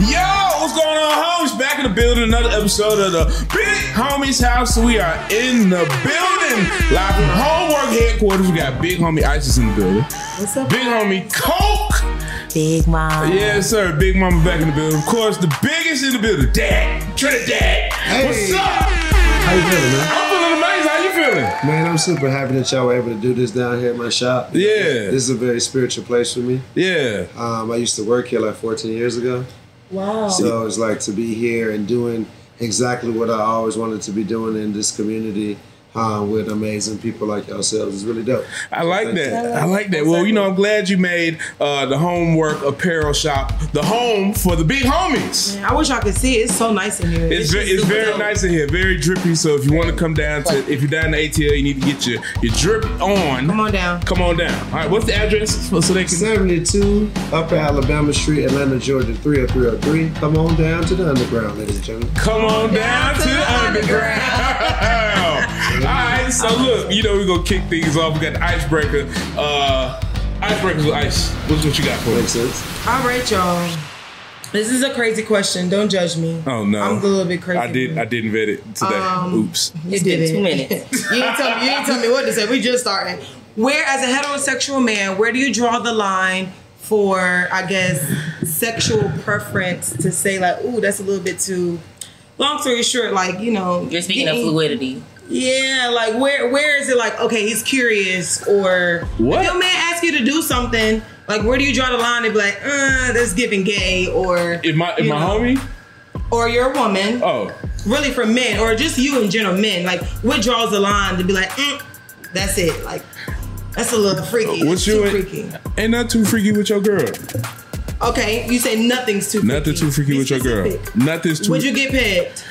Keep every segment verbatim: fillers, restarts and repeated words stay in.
Yo, what's going on, homies? Back in the building, another episode of the Big Homies House. We are in the building, live from Homework headquarters. We got Big Homie Isis in the building. What's up? Big Homie Coke. Big Mom. Yes, sir. Big Mama back in the building. Of course, the biggest in the building, Dad. Trinidad. Hey. What's up? How you feeling, man? I'm feeling amazing. How you feeling? Man, I'm super happy that y'all were able to do this down here at my shop. Yeah. This is a very spiritual place for me. Yeah. Um, I used to work here like fourteen years ago. Wow. So it's like to be here and doing exactly what I always wanted to be doing in this community uh, with amazing people like yourselves is really dope. I like that. I like that. Well, you know, I'm glad you made uh, the Homework apparel shop the home for the big homies. Man, I wish I could see it. It's so nice in here. It's, ve- just it's super very dope. nice in here, very drippy. So if you want to come down to, if you're down in A T L, you need to get your, your drip on. Come on down. Come on down. All right, what's the address? So so they can. seventy-two Upper Alabama Street, Atlanta, Georgia, three oh three oh three. Come on down to the underground, ladies and gentlemen. Come on down to the underground. All right, so look, you know we're gonna kick things off. We got the icebreaker. Uh, icebreakers with ice. What's what you got for Makes us? sense. All right, y'all. This is a crazy question. Don't judge me. Oh no, I'm a little bit crazy. I did. I didn't vet it today. Um, Oops. You It's did been it. two minutes. you didn't tell me. You didn't tell me what to say. We just started. Where, as a heterosexual man, where do you draw the line for, I guess, sexual preference to say like, ooh, that's a little bit too. Long story short, like you know, You're speaking getting- of fluidity. Yeah, like where where is it like, okay, he's curious, or What? if your man asks you to do something, like where do you draw the line and be like, uh, that's giving gay, or If my if you my know, homie. or you're a woman, Oh. really for men, or just you in general, men, like what draws the line to be like, mm, that's it, like that's a little freaky. What's It's too your freaky. Ain't not too freaky with your girl. Okay, you say nothing's too freaky. Nothing too freaky Be with your girl. specific. Nothing's too. Would you get pegged?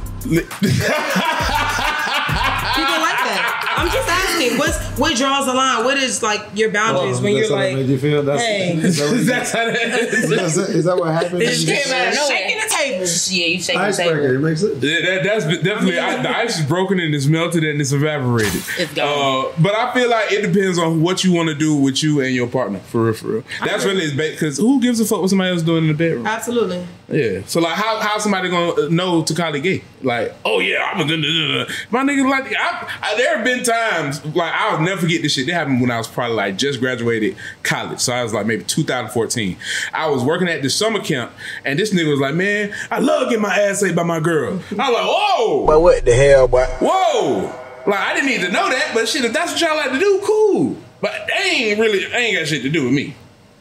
People like that. I'm just asking. What's what draws the line? What is like your boundaries when That's you're how that like, made you feel? That's, hey. is that what you- That's how that is. is that- is that what happened? It just came out of nowhere. shaking the table? Yeah, you shaking the Icebreaker, table. it makes sense. Yeah, that, that's definitely I, the ice is broken and it's melted and it's evaporated. It's gone. Uh, but I feel like it depends on what you want to do with you and your partner. For real, for real. That's really because who gives a fuck what somebody else doing in the bedroom? Absolutely. Yeah. So like, how how somebody gonna know to call it gay? Like, oh yeah, I'm a my nigga. Like, I, I, there have been times like I'll never forget this shit. That happened when I was probably like just graduated college. So I was like maybe two thousand fourteen. I was working at this summer camp, and this nigga was like, "Man, I love getting my ass ate by my girl." I was like, "Whoa, But what the hell, boy? whoa!" Like I didn't need to know that, but shit, if that's what y'all like to do, cool. But they ain't really, they ain't got shit to do with me.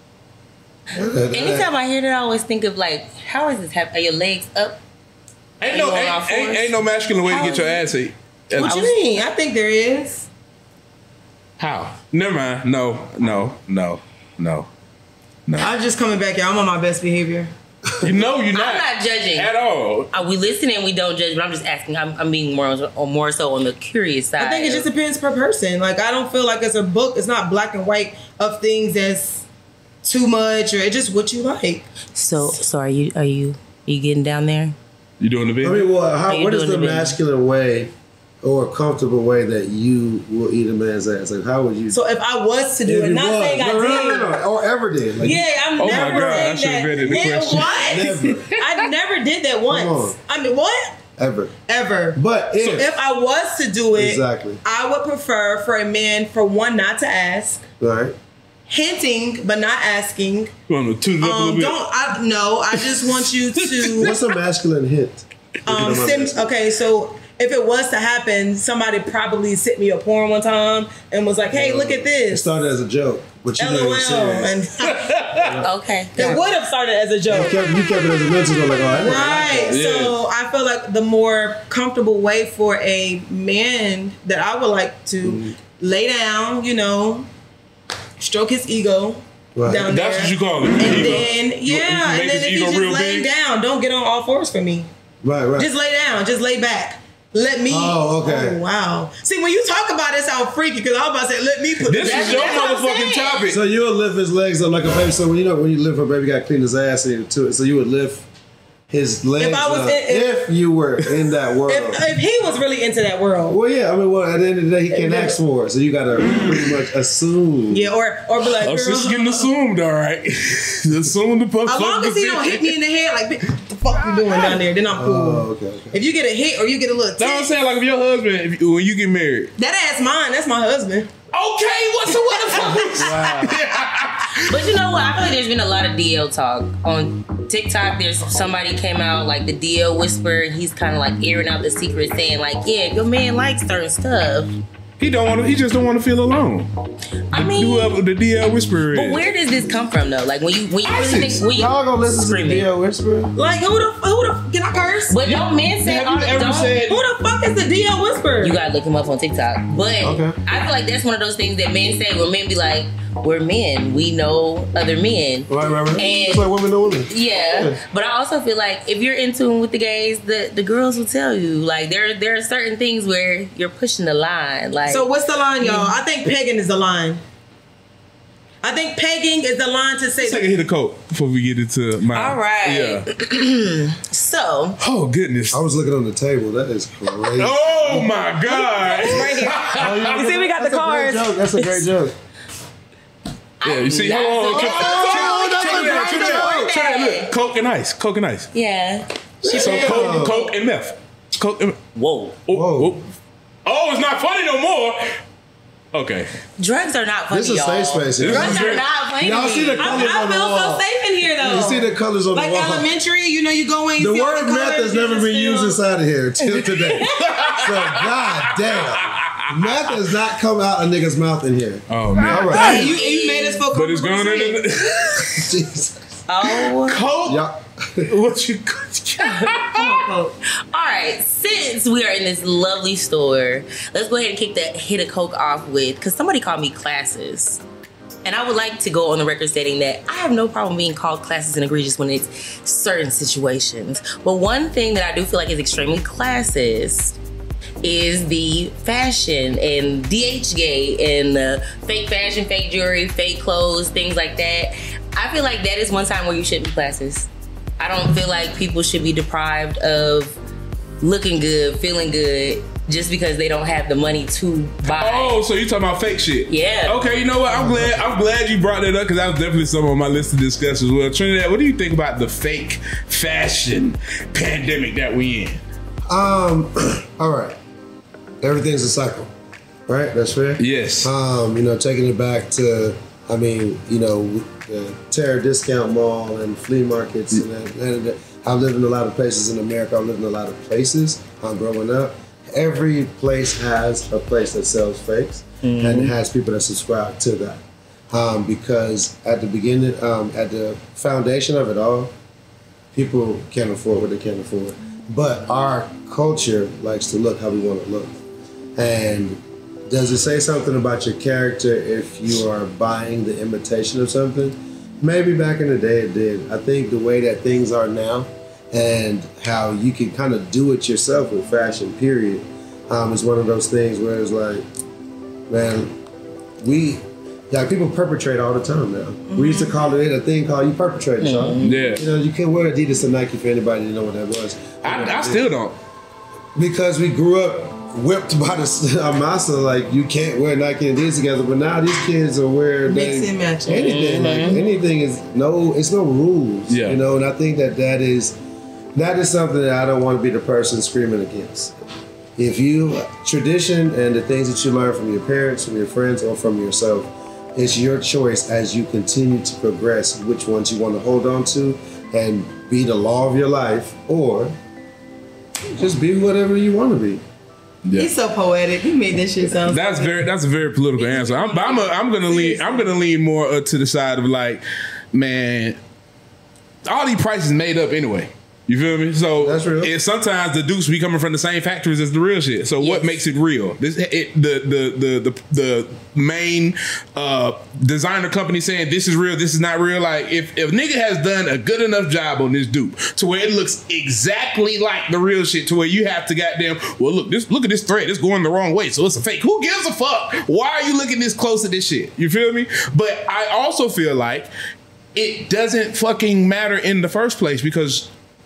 Anytime I hear that, I always think of like, how is this happening? Are your legs up? Ain't Are no, you on all ain't, ain't, fours? ain't no masculine way to How get your is ass ate. What I you was- mean? I think there is. How? Never mind. No, no, no, no, no. I'm just coming back here. I'm on my best behavior. You know you're not. I'm not judging. At all. Uh, we listen and we don't judge, but I'm just asking. I'm, I'm being more or more so on the curious side. I think it just depends per person. Like I don't feel like it's a book. It's not black and white of things that's too much, or it's just what you like. So, so are you? Are you? Are you getting down there? You doing the I video? mean, well, How how, you what is doing the the business? masculine way or comfortable way that you will eat a man's ass? Like, how would you? So if I was to do If it, you not was. saying I no, no, did. no, no, no, or ever did. Like, Yeah, I'm Oh my never God, I saying should've that. vetted the Yeah, question. what? Never. I never did that once. on. I mean, what? Ever. Ever. But if, If I was to do it, Exactly. I would prefer for a man, for one, not to ask, right? hinting but not asking. You want to tune it up a Um, little bit? don't I? No, I just want you to. What's a masculine hint? If you Um, don't mind send, asking. okay, so if it was to happen, somebody probably sent me a porn one time and was like, "Hey, look at It this." started as a joke, but you did LOL, it serious. and Okay. it would have started as a You joke. kept, you kept it as a mental joke, like, oh, I never liked Right. that. Yeah. So I feel like the more comfortable way for a man that I would like to Mm-hmm. lay down, you know, stroke his ego Right. down That's there. what you call it. And ego. then, You- you yeah, make and then his if ego he's real just laying big. down, don't get on all fours for me. Right, right. Just lay down. Just lay back. Let me. Oh, okay. Oh, wow. See, when you talk about it, sound freaky because I was about to say, let me put This That's- is your that's what I'm motherfucking saying. topic. So you would lift his legs up like a baby. So when you know when you lift for a baby, you got to clean his ass and to it. So you would lift his legs If I was up in- if- if you were in that world. If, if he was really into that world, Well, yeah, I mean, well, at the end of the day, he can't ask for it, so you gotta pretty much assume. yeah, or or be like, Oh, girl, she's getting assumed, all right. Assumed the fuck. as long as he don't hit me in the head, like, what the fuck you doing down there? Then I'm cool. Oh, okay, okay. If you get a hit or you get a little, That's what I'm tick, saying. Like if your husband, if you, when you get married, that ass mine. That's my husband. okay, what's the what the fuck? Wow. But you know what? I feel like there's been a lot of D L talk on TikTok. There's somebody came out like the D L whisperer, and he's kind of like airing out the secret, saying like, "Yeah, your man likes certain stuff." He don't want to. He just don't want to feel alone. I mean, Whoever the D L whisperer is. but where does this come from though? Like when you when you really ISIS. think when you Y'all gonna listen to the screaming. D L Whisperer? Like who the who the can I curse? But don't men say Have all you the ever don't, said- Who the fuck is the D L whisperer? You gotta look him up on TikTok. But Okay. I feel like that's one of those things that men say where men be like, we're men. We know other men. Right, right, right. And- It's like women know women. Yeah. Yeah. But I also feel like if you're in tune with the gays, the, the girls will tell you. Like there there are certain things where you're pushing the line. Like So what's the line, y'all? I think pegging is the line. I think pegging is the line to say. Let's take a hit of coke before we get into my. All right. Yeah. so Oh goodness. I was looking on the table. That is crazy. Oh my god. right here. Oh, yeah. You see, we got That's the a great cards. joke. That's a great joke. Yeah, you see, hold on. Check, Oh, that's check, a check, great check, joke. check, check, look, Coke and ice. Coke and ice. yeah. So Yeah. coke, coke and meth. Coke and Whoa. oh, Whoa. oh. Oh, it's not funny no more. Okay. Drugs are not funny, This is y'all. safe space here. Drugs This is are very- not funny. Y'all see the I, colors I on the feel wall. so safe in here though. You see the colors on like the wall. elementary, you know, you go in. You The see all word the meth colors, has you never just been feel- used inside of here till today. So, god damn. Meth has not come out a nigga's mouth in here. Oh man. All right. Hey, you, you made us feel But it's comfortable going to in. say it. Jesus. Oh. Coke. Y'all. What you? Come on, Coke. All right, since we are in this lovely store, let's go ahead and kick that hit of coke off with, because somebody called me classes. And I would like to go on the record stating that I have no problem being called classes and egregious when it's certain situations. But one thing that I do feel like is extremely classist is the fashion and D H gay and the fake fashion, fake jewelry, fake clothes, things like that. I feel like that is one time where you shouldn't be classist. I don't feel like people should be deprived of looking good, feeling good, just because they don't have the money to buy. Oh, so you talking about fake shit? Yeah. Okay, you know what? I'm glad. I'm glad you brought that up because that was definitely some on my list to discuss as well. Trinidad, what do you think about the fake fashion pandemic that we in? Um, all right. Everything's a cycle, right? That's fair? Yes. Um, you know, taking it back to, I mean, you know, the Terror Discount Mall and flea markets. And, that, and that. I've lived in a lot of places in America. I've lived in a lot of places um, growing up. Every place has a place that sells fakes, mm-hmm. and it has people that subscribe to that. Um, because at the beginning, um, at the foundation of it all, people can't afford what they can't afford. But our culture likes to look how we want to look. And does it say something about your character if you are buying the imitation of something? Maybe back in the day it did. I think the way that things are now and how you can kind of do it yourself with fashion, period, um, is one of those things where it's like, man, we, like people perpetrate all the time now. Mm-hmm. We used to call it a thing called you perpetrate, mm-hmm. Yeah. You know, you can't wear Adidas and Nike for anybody to know what that was. I, I still don't. Because we grew up whipped by the our master, like you can't wear Nike and Adidas together. But now these kids are wearing Mix and match. anything. Mm-hmm. Like anything is no, it's no rules. Yeah. You know, and I think that that is that is something that I don't want to be the person screaming against. If you tradition and the things that you learn from your parents, from your friends, or from yourself, it's your choice as you continue to progress which ones you want to hold on to and be the law of your life, or just be whatever you want to be. Yeah. He's so poetic. He made this shit sound. That's very. That's a very political answer. I'm. I'm. A, I'm gonna lean. I'm gonna lean more uh, to the side of like, man, all these prices made up anyway. You feel me? So That's real. And sometimes the dupes be coming from the same factories as the real shit. So what Yes. makes it real? This it, the, the the the the main uh, designer company saying this is real, this is not real. Like if if nigga has done a good enough job on this dupe to where it looks exactly like the real shit, to where you have to goddamn well look this look at this thread, it's going the wrong way, so it's a fake. Who gives a fuck? Why are you looking this close at this shit? You feel me? But I also feel like it doesn't fucking matter in the first place because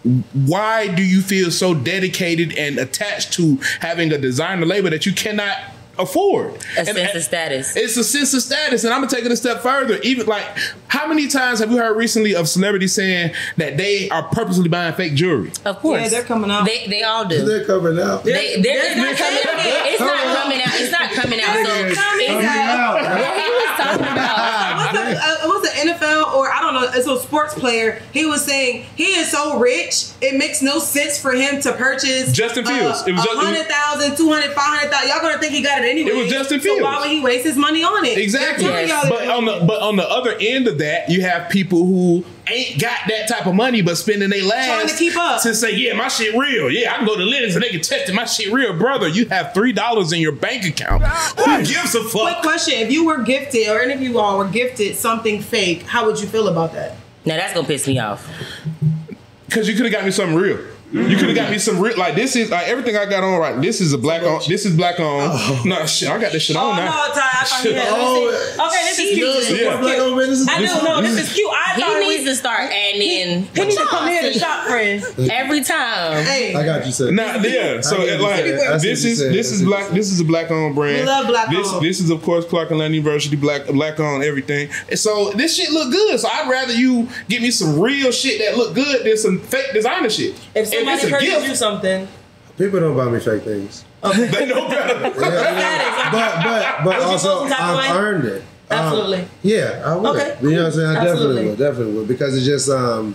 why do you feel so dedicated and attached to having a designer label that you cannot afford? A And- sense of status. It's a sense of status, and I'm gonna take it a step further. Even like, how many times have you heard recently of celebrities saying that they are purposely buying fake jewelry? Of course. Yeah, they're coming out. They, they all do. They're coming out. They, they're, it's not coming out. It's not coming out. It's not coming out. So Coming it's out. what he was talking about. What's the, uh, what's the N F L or I don't know? It's a sports player. He was saying he is so rich, it makes no sense for him to purchase Justin Fields. Uh, It was a Justin- hundred thousand, two hundred, five hundred thousand. Y'all gonna think he got it anyway. It was Justin So why Fields. would he waste his money on it? Exactly. They're telling y'all But on the but on the other end of that, you have people who ain't got that type of money but spending their last Trying to keep up. to say, yeah, my shit real. Yeah, I can go to Linux and they can test it. My shit real, brother. You have three dollars in your bank account. Who gives a Quick fuck? question: if you were gifted, or any of you all were gifted something fake, how would you feel about that? Now that's gonna piss me off. Because you could have got me something real. You could have got me some real, like this is like everything I got on right. This is a black on. This is black on. No shit, I got this shit Oh on no, now. Ty, I thought you had. Oh, Let me see. Okay, this is cute. This is Yeah. cute. Black owned businesses? I do know this is cute. I He thought needs we, to start adding in. he needs to come here to shop, friend. every time. Hey, I got you, sir. Nah, yeah. So I get it, what like you said. I see this what you is said. this I is see what black. This is a black owned brand. We love black This owned. this is of course Clark Atlanta University black black owned everything. And so this shit look good. So I'd rather you give me some real shit that look good than some fake designer shit. if somebody it's a purchased gift, you something, People don't buy me fake things. they know better. Yeah, yeah. But but but Would you feel also some type of I've way? earned it. Um, Absolutely. yeah, I would. Okay. You know what I'm saying? I Absolutely. definitely would. Definitely would because it's just um.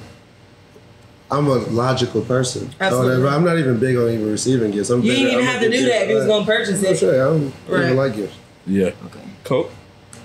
I'm a logical person. Absolutely. So that- I'm not even big on even receiving gifts. I'm you better- didn't even I'm have a to good do that if you was gift. gonna purchase I'm it. sure. I don't Right. even like gifts. Yeah. Okay. Coke.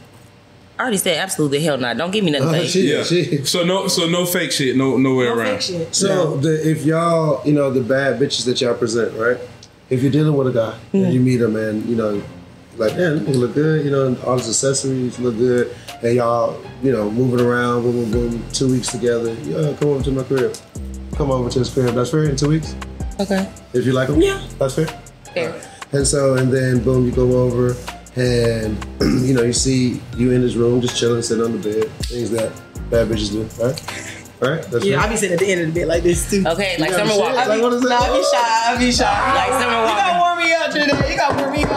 I already said absolutely hell not. Don't give me nothing Oh, fake. shit. Yeah. She- So no so no fake shit. No nowhere No around. fake shit. So the, if y'all, you know, the bad bitches that y'all present, right? If you're dealing with a guy and you meet him and you know, like, man, you look good, you know, all his accessories look good, and y'all, you know, moving around, boom, boom, boom, two weeks together. Yeah, come over to my crib. Come over to his crib. That's fair in two weeks. Okay. If you like him, Yeah. that's fair. Fair. And so, and then boom, you go over, and you know, you see you in his room, just chilling, sitting on the bed, things that bad bitches do, right? Right? That's Yeah, I fair. be sitting at the end of the bed like this too. Okay, like You got Summer shit? Walker. Like, what is No, that? I be shy. I be shy. Like Summer You gotta Walker. warm me up today. You gotta warm me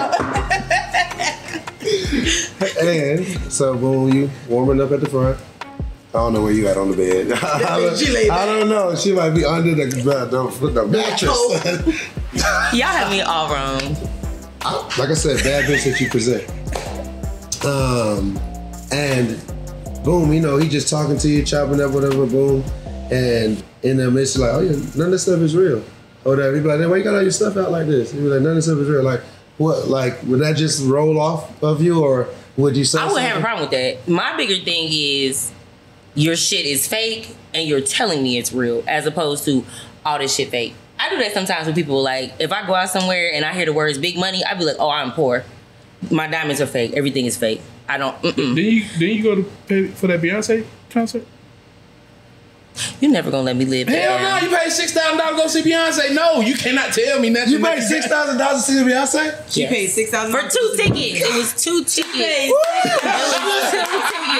up. And so boom, you warming up at the front. I don't know where you at on the bed. I, don't, She laid I back. don't know. She might be under the, the, the, the mattress. Y'all have me all wrong. Like I said, bad bitch that you present. Um, and boom, you know, he just talking to you, chopping up, whatever, boom. And in the midst, like, oh yeah, none of this stuff is real. Or whatever. He'd be like, why you got all your stuff out like this? He'd be like, none of this stuff is real. Like, what? Like, would that just roll off of you, or would you say I wouldn't have a something? problem with that. My bigger thing is your shit is fake and you're telling me it's real as opposed to all this shit fake. I do that sometimes with people. Like, if I go out somewhere and I hear the words big money, I'd be like, oh, I'm poor. My diamonds are fake. Everything is fake. I don't, mm-mm. Didn't you didn't you go to pay for that Beyonce concert? You're never gonna let me live Hell no, that you paid six thousand dollars to go see Beyonce. No, you cannot tell me nothing. You paid six thousand dollars to see Beyonce? She Yes. paid six thousand For two tickets. It was two tickets. paid It was two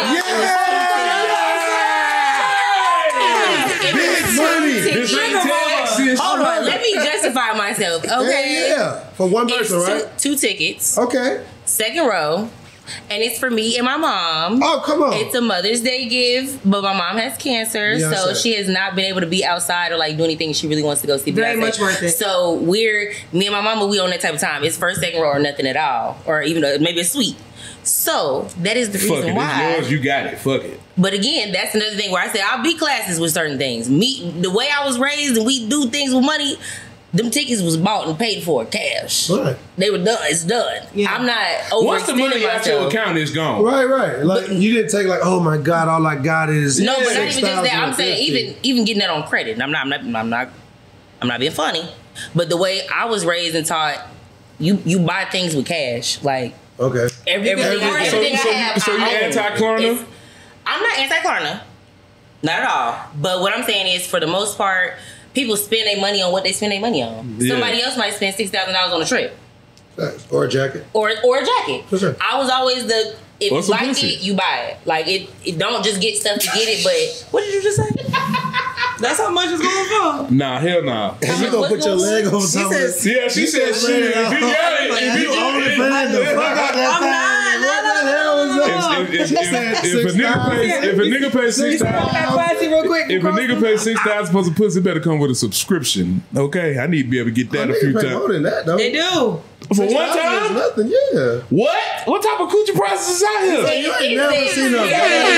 tickets. It was Big two money. tickets. This ain't taxi and Hold shit. on, let me justify myself, okay? Yeah, yeah. For one It's person, two, right? two tickets, Okay. second row, and it's for me and my mom. Oh, come on. It's a Mother's Day gift, but my mom has cancer, so Beyonce. she has not been able to be outside or like do anything. She really wants to go see Very Beyonce. much worth it. So we're me and my mama. We on that type of time. It's first, second row, or nothing at all, or even a, maybe a suite. So that is the Fuck reason it, why. it's yours. You got it. Fuck it. But again, that's another thing where I say I'll be classes with certain things. Me, the way I was raised, and we do things with money. Them tickets was bought and paid for cash. Right. They were done. It's done. Yeah. I'm not Once the overextending money out your myself. account is gone. Right, right. Like you didn't take like, oh my God, all I got is No, but not even just that. I'm six thousand saying fifty. even even getting that on credit. And I'm not. I'm not. I'm not. I'm not being funny. But the way I was raised and taught, you you buy things with cash. Like Okay. everything, Everything- I, so- everything so- I have. so you I own. anti-Klarna? It's- I'm not anti-Klarna. Not at all. But what I'm saying is, for the most part, people spend their money on what they spend their money on. Yeah. Somebody else might spend six thousand dollars on a trip Facts. Or a jacket. or or a jacket. For sure. I was always the if Or you some like pussy. it, you buy it. Like it, it don't just get stuff to get it. But what did you just say? That's how much it's going for. Nah, hell nah. And you gonna put your leg on She top of says- it. Yeah, she said she. If you got it, if You only you paying the fuck out that I'm thing. What the hell was that? If, if, if, if, if a nigga pays, if a nigga pays six thousand, Classy real quick. if a nigga pays six thousand for some pussy, better come with a subscription. Okay, I need to be able to get that I a few pay more times than that though. They do. for one It's time. nothing, yeah. What? What type of coochie prices is out here? You ain't never It's- seen no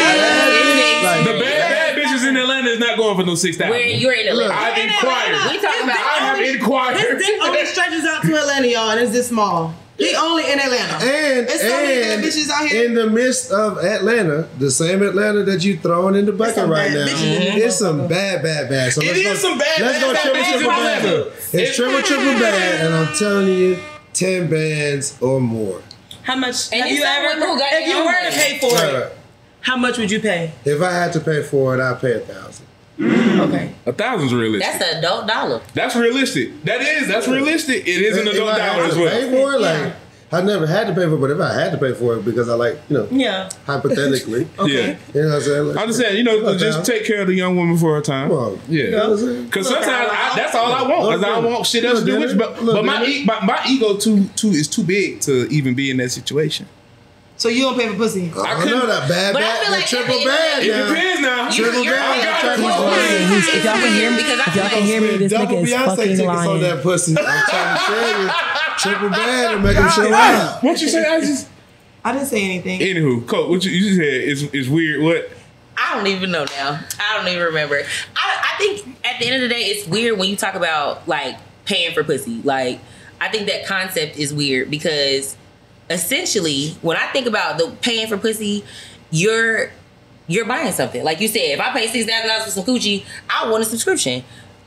it's- like, The bad bad bitches in Atlanta is not going for no six thousand. Where you're in Atlanta. I've inquired. We talking about. I have inquired. His dick only stretches out to Atlanta, y'all, and it's this small. He only in Atlanta. And, It's so many bad and bitches out here. in the midst of Atlanta, the same Atlanta that you throwing in the bucket some right bad now, bitches in it's some motherfucker. bad, bad, bad. So It let's is go, some bad, Let's bad, go bad triple, bitches triple, in bad. Atlanta. It's It's- triple, triple bad, and I'm telling you, ten bands or more. How much? And have it's you some ever? women who got If you their were own to pay for Right, it, right. how much would you pay? If I had to pay for it, I'd pay a thousand. Okay. A thousand's realistic. That's an adult dollar. That's realistic. That is. That's realistic. It is an If adult I dollar had as to pay well. for it, like Yeah. I never had to pay for it, but if I had to pay for it because I like, you know, Yeah. hypothetically, Yeah. you know what I'm saying? Like, I'm just saying, you know, Look, just now, take care of the young woman for her time. Come on. Yeah. You know what I'm saying? Because sometimes I, that's all I want. Because I don't want shit else to do with it. But, Look, but my, Dennis. e- my my ego too too is too big to even be in that situation. So you don't pay for pussy? I, couldn't- know that bad, But I bad, feel that like triple at the bad. end It now. depends now. You- Triple you're- bad. I got triple it. bad. If y'all can hear me, Because I if y'all can hear me, this Double nigga is Beyonce fucking tickets on lying. that pussy. I'm trying to tell you. Triple bad and make them show up. What you say? I just. I didn't say anything. Anywho, Coach, what you, you said is is weird. What? I don't even know now. I don't even remember. I, I think at the end of the day, it's weird when you talk about like paying for pussy. Like, I think that concept is weird because essentially, when I think about the paying for pussy, you're you're buying something. Like you said, if I pay six thousand dollars for some coochie, I want a subscription.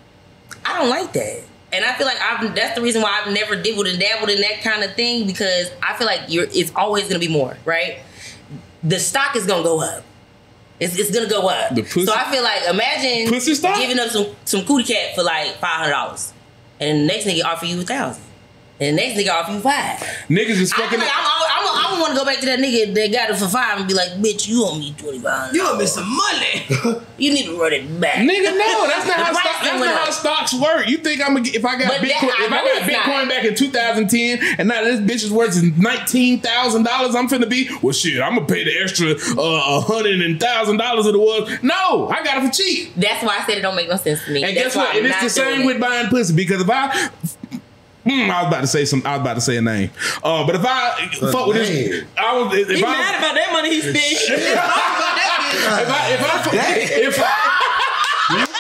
I don't like that. And I feel like I've, that's the reason why I've never dibbled and dabbled in that kind of thing because I feel like you're it's always going to be more, right? The stock is going to go up. It's, it's going to go up. The pussy- so I feel like imagine Pussy stock? giving up some, some cootie cat for like five hundred dollars. And the next nigga offer you a thousand. And the next nigga offer you five. Niggas is I fucking. feel like I'm, I'm, I'm, I'm want to go back to that nigga that got it for five and be like, bitch, you owe me twenty-five. You owe me some money. You need to run it back. Nigga, no, that's not The how price stock, that's went not up. how stocks work. You think I'm gonna get if I got But that- Bitcoin? I If I know got it's not. Bitcoin back in two thousand ten and now this bitch is worth nineteen thousand dollars, I'm finna be well. Shit, I'm gonna pay the extra uh, a hundred and thousand dollars that it was. No, I got it for cheap. That's why I said it don't make no sense to me. And That's guess why what? I'm And it's not the same doing with it. buying pussy because if I. Mm, I was about to say some. I was about to say a name, uh, but if I A fuck with this, name. I was. If He I, mad about that money he spent. He's talking about that if I, if I, if I,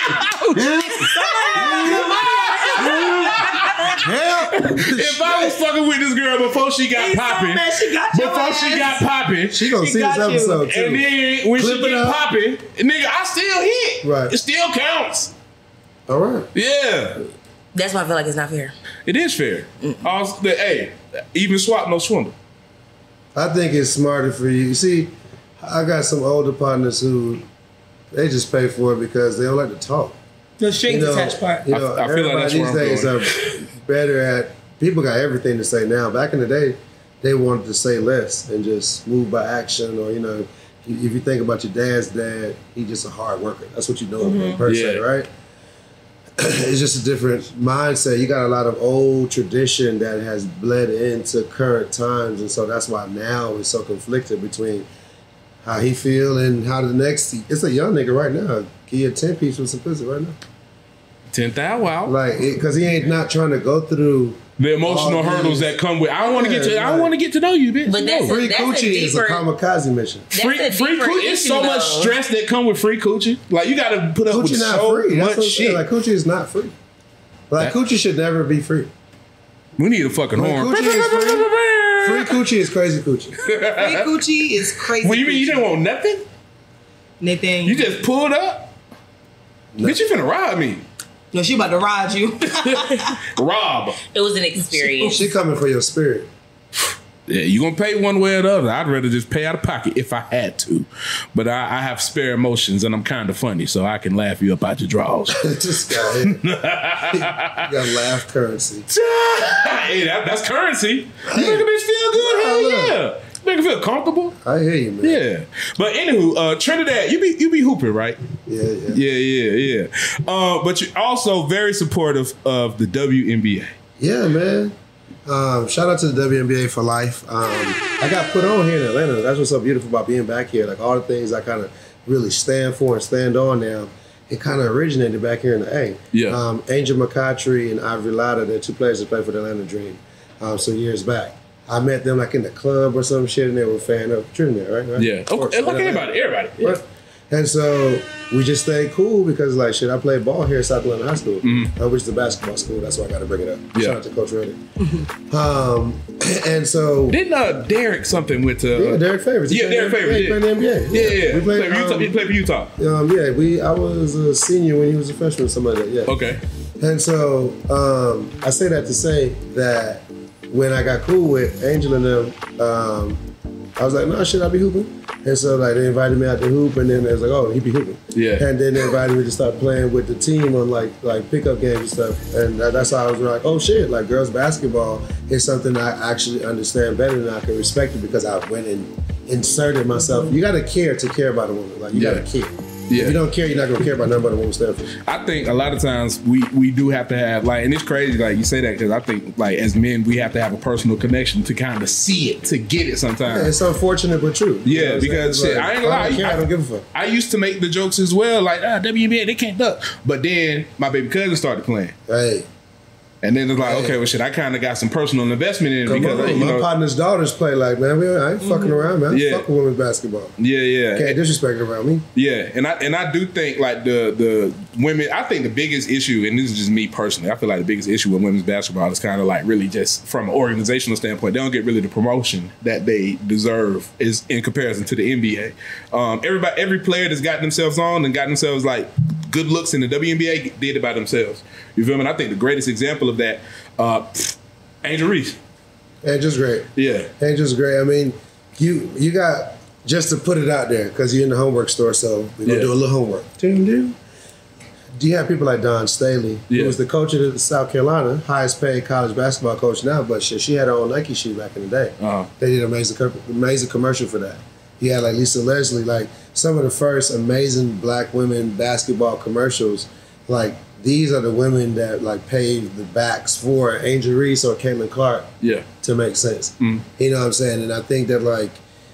if I was fucking with this girl before she got He's so popping, mad she got your before she ass. got popping, She gonna She see this got you. episode too. and then when Clip she it get up. popping, nigga, I still hit. Right. It still counts. All right. Yeah, That's why I feel like it's not fair. it is fair. Also, the, hey, even swap no swindle. I think it's smarter for you. You see, I got some older partners who they just pay for it because they don't like to talk. The strings You know, attached part. you know, I- I feel like everybody that's where these I'm days are better at. People got everything to say now. Back in the day, they wanted to say less and just move by action. Or you know, if you think about your dad's dad, he's just a hard worker. That's what you know of him per se, Yeah. right? It's just a different mindset. You got a lot of old tradition that has bled into current times, and so that's why now it's so conflicted between how he feel and how the next. It's a young nigga right now. Give you a ten piece with some pussy right now. Ten thousand. Wow. Like, because he ain't not trying to go through. The emotional all hurdles these- that come with. I don't want to get to. Yeah, I don't want to get to know you, bitch. But No. that's Free That's a coochie is a deeper- kamikaze mission. That's free, a free deeper coochie. It's issue, so much though. stress that come with free coochie. Like you got to put up Coochie with not so free. That's much what I'm saying. shit. Like, coochie is not free. Like, That- coochie should never be free. we need a fucking When horn. coochie is free, free coochie is crazy coochie. Free coochie is crazy. Well, you mean you didn't want nothing? Nathan? You just pulled up? No. Bitch, you finna rob me. No, she about to ride you. Rob. It was an experience. She coming for your spirit. Yeah, you gonna pay one way or the other. I'd rather just pay out of pocket if I had to. But I, I have spare emotions and I'm kind of funny, so I can laugh you up out your drawers. This guy, you got laugh currency. Hey, that, that's currency. You make a bitch feel good? Hell Nah, yeah. Make her feel comfortable. I hear you, man. Yeah. But anywho, uh, Trinidad, you be you be hooping, right? Yeah, yeah. Yeah, yeah, yeah. Uh, but you're also very supportive of the W N B A. Yeah, man. Um, shout out to the W N B A for life. Um, I got put on here in Atlanta. That's what's so beautiful about being back here. Like all the things I kind of really stand for and stand on now, it kind of originated back here in the A. Yeah. Um, Angel McCoughtry and Ivory Latta, they're two players that played for the Atlanta Dream um, some years back. I met them like in the club or some shit, and they were a fan of Trinidad, right? right? Yeah. Okay. Like everybody, everybody. Yeah. Right. And so we just stayed cool because, like, shit, I played ball here at South Atlanta High School, Mm-hmm. uh, which is the basketball school. That's why I got to bring it up. Yeah. Shout out to Coach Reddick. um, and so... Didn't uh, Derek something with... Uh, Yeah, Derek Favors. He Yeah, played Derek in- Favors. Yeah, he played in the N B A. Yeah, yeah. We played, Played for Utah. um, He played for Utah. Um, yeah, we. I was a senior when he was a freshman, something like that. Yeah. Okay. And so um, I say that to say that when I got cool with Angel and them, um, I was like, no, shit, I'll be hooping. And so like they invited me out to hoop, and then they was like, oh, he be hooping. Yeah. And then they invited me to start playing with the team on like like pickup games and stuff. And that, that's how I was like, oh shit, like girls basketball is something I actually understand better than I can respect it because I went and inserted myself. You got to care to care about a woman. Like you Yeah. got to care. Yeah. If you don't care, you're not gonna care about nothing but a woman stand for. I think a lot of times we, we do have to have like, and it's crazy like you say that because I think like as men we have to have a personal connection to kind of see it, to get it sometimes. It's unfortunate but true. You know Yeah, what I'm because saying? shit, It's I ain't gonna like, lie. I don't care. I don't give a fuck. I used to make the jokes as well, like ah W N B A they can't duck, but then my baby cousin started playing, Hey, and then it's like Hey. okay, well shit, I kind of got some personal investment in it come because on. you My know, partner's daughters play like, man, we, I ain't fucking around, man. I Yeah. fuck with women's basketball. yeah, yeah, Can't disrespect around me. Yeah, and I and I do think like the the women. I think the biggest issue, and this is just me personally, I feel like the biggest issue with women's basketball is kind of like really just from an organizational standpoint, they don't get really the promotion that they deserve is in comparison to the N B A. Um, everybody, every player that's got themselves on and got themselves like good looks in the W N B A did it by themselves. You feel me? And I think the greatest example of that, uh, Angel Reese. Angel's great. Yeah, Angel's great. I mean, you you got just to put it out there because you're in the homework store, so we're gonna Yeah. do a little homework. Doom, doom. Do you have people like Dawn Staley, Yeah. who was the coach of South Carolina, highest paid college basketball coach now, but shit, she had her own Nike shoe back in the day. Uh-huh. They did an amazing, co- amazing commercial for that. You had like Lisa Leslie, like some of the first amazing black women basketball commercials. Like these are the women that like paved the backs for Angel Reese or Caitlin Clark yeah, to make sense. Mm. You know what I'm saying? And I think that like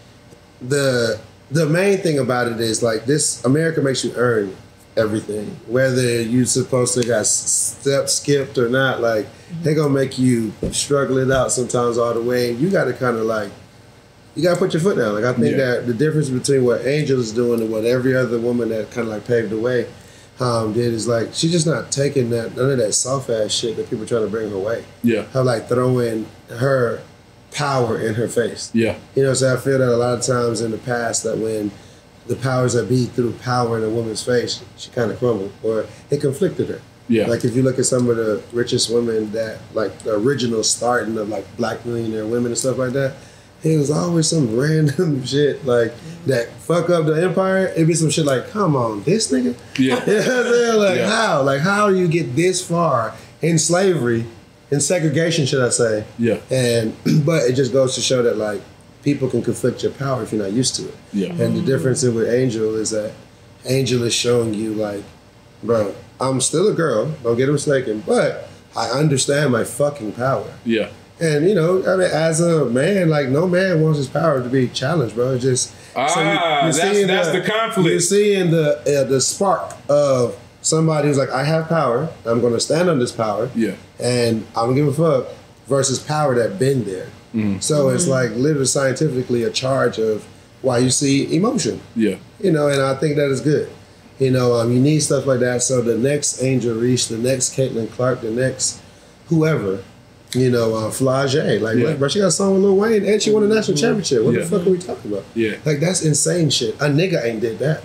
the the main thing about it is like this America makes you earn everything. Whether you supposed to got steps skipped or not, like they're gonna make you struggle it out sometimes all the way. You gotta kinda like you gotta put your foot down. Like I think Yeah. that the difference between what Angel is doing and what every other woman that kinda like paved the way um, did is like she's just not taking that none of that soft ass shit that people trying to bring her way. yeah, Her like throwing her power in her face. yeah, You know, so I feel that a lot of times in the past that when the powers that be threw power in a woman's face, she kind of crumbled or it conflicted her. yeah, Like if you look at some of the richest women that, like the original starting of like black millionaire women and stuff like that, it was always some random shit like that fuck up the empire. It'd be some shit like, come on, this nigga? yeah. You know what I'm saying? Like Yeah. how? Like how do you get this far in slavery, in segregation, should I say? Yeah. And but it just goes to show that like people can conflict your power if you're not used to it. Yeah. And the difference in with Angel is that Angel is showing you like, bro, I'm still a girl, don't get it mistaken, but I understand my fucking power. yeah. And you know, I mean, as a man, like no man wants his power to be challenged, bro. It's just Ah, that's- seeing that's the conflict. You're seeing the uh, the spark of somebody who's like, I have power. I'm going to stand on this power. Yeah. And I don't give a fuck. Versus power that been there. Mm. So it's like literally scientifically a charge of why you see emotion. Yeah. You know, and I think that is good. You know, um, you need stuff like that. So the next Angel Reese, the next Caitlin Clark, the next whoever, you know, uh, Flage. Like, Yeah. look, bro, she got a song with Lil Wayne and she won a national championship. What Yeah. the fuck are we talking about? Yeah. Like, that's insane shit. A nigga ain't did that.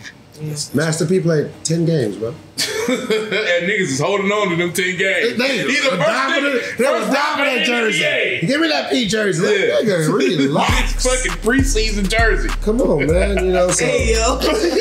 Master P played ten games, bro. And niggas is holding on to them ten games. They, He the they, first dominant, nigga- they was first rapper dominant in the jersey. N B A. Give me that P jersey. Yeah. That nigga really It's lost. fucking preseason jersey. Come on, man. You know, so. Hey yo.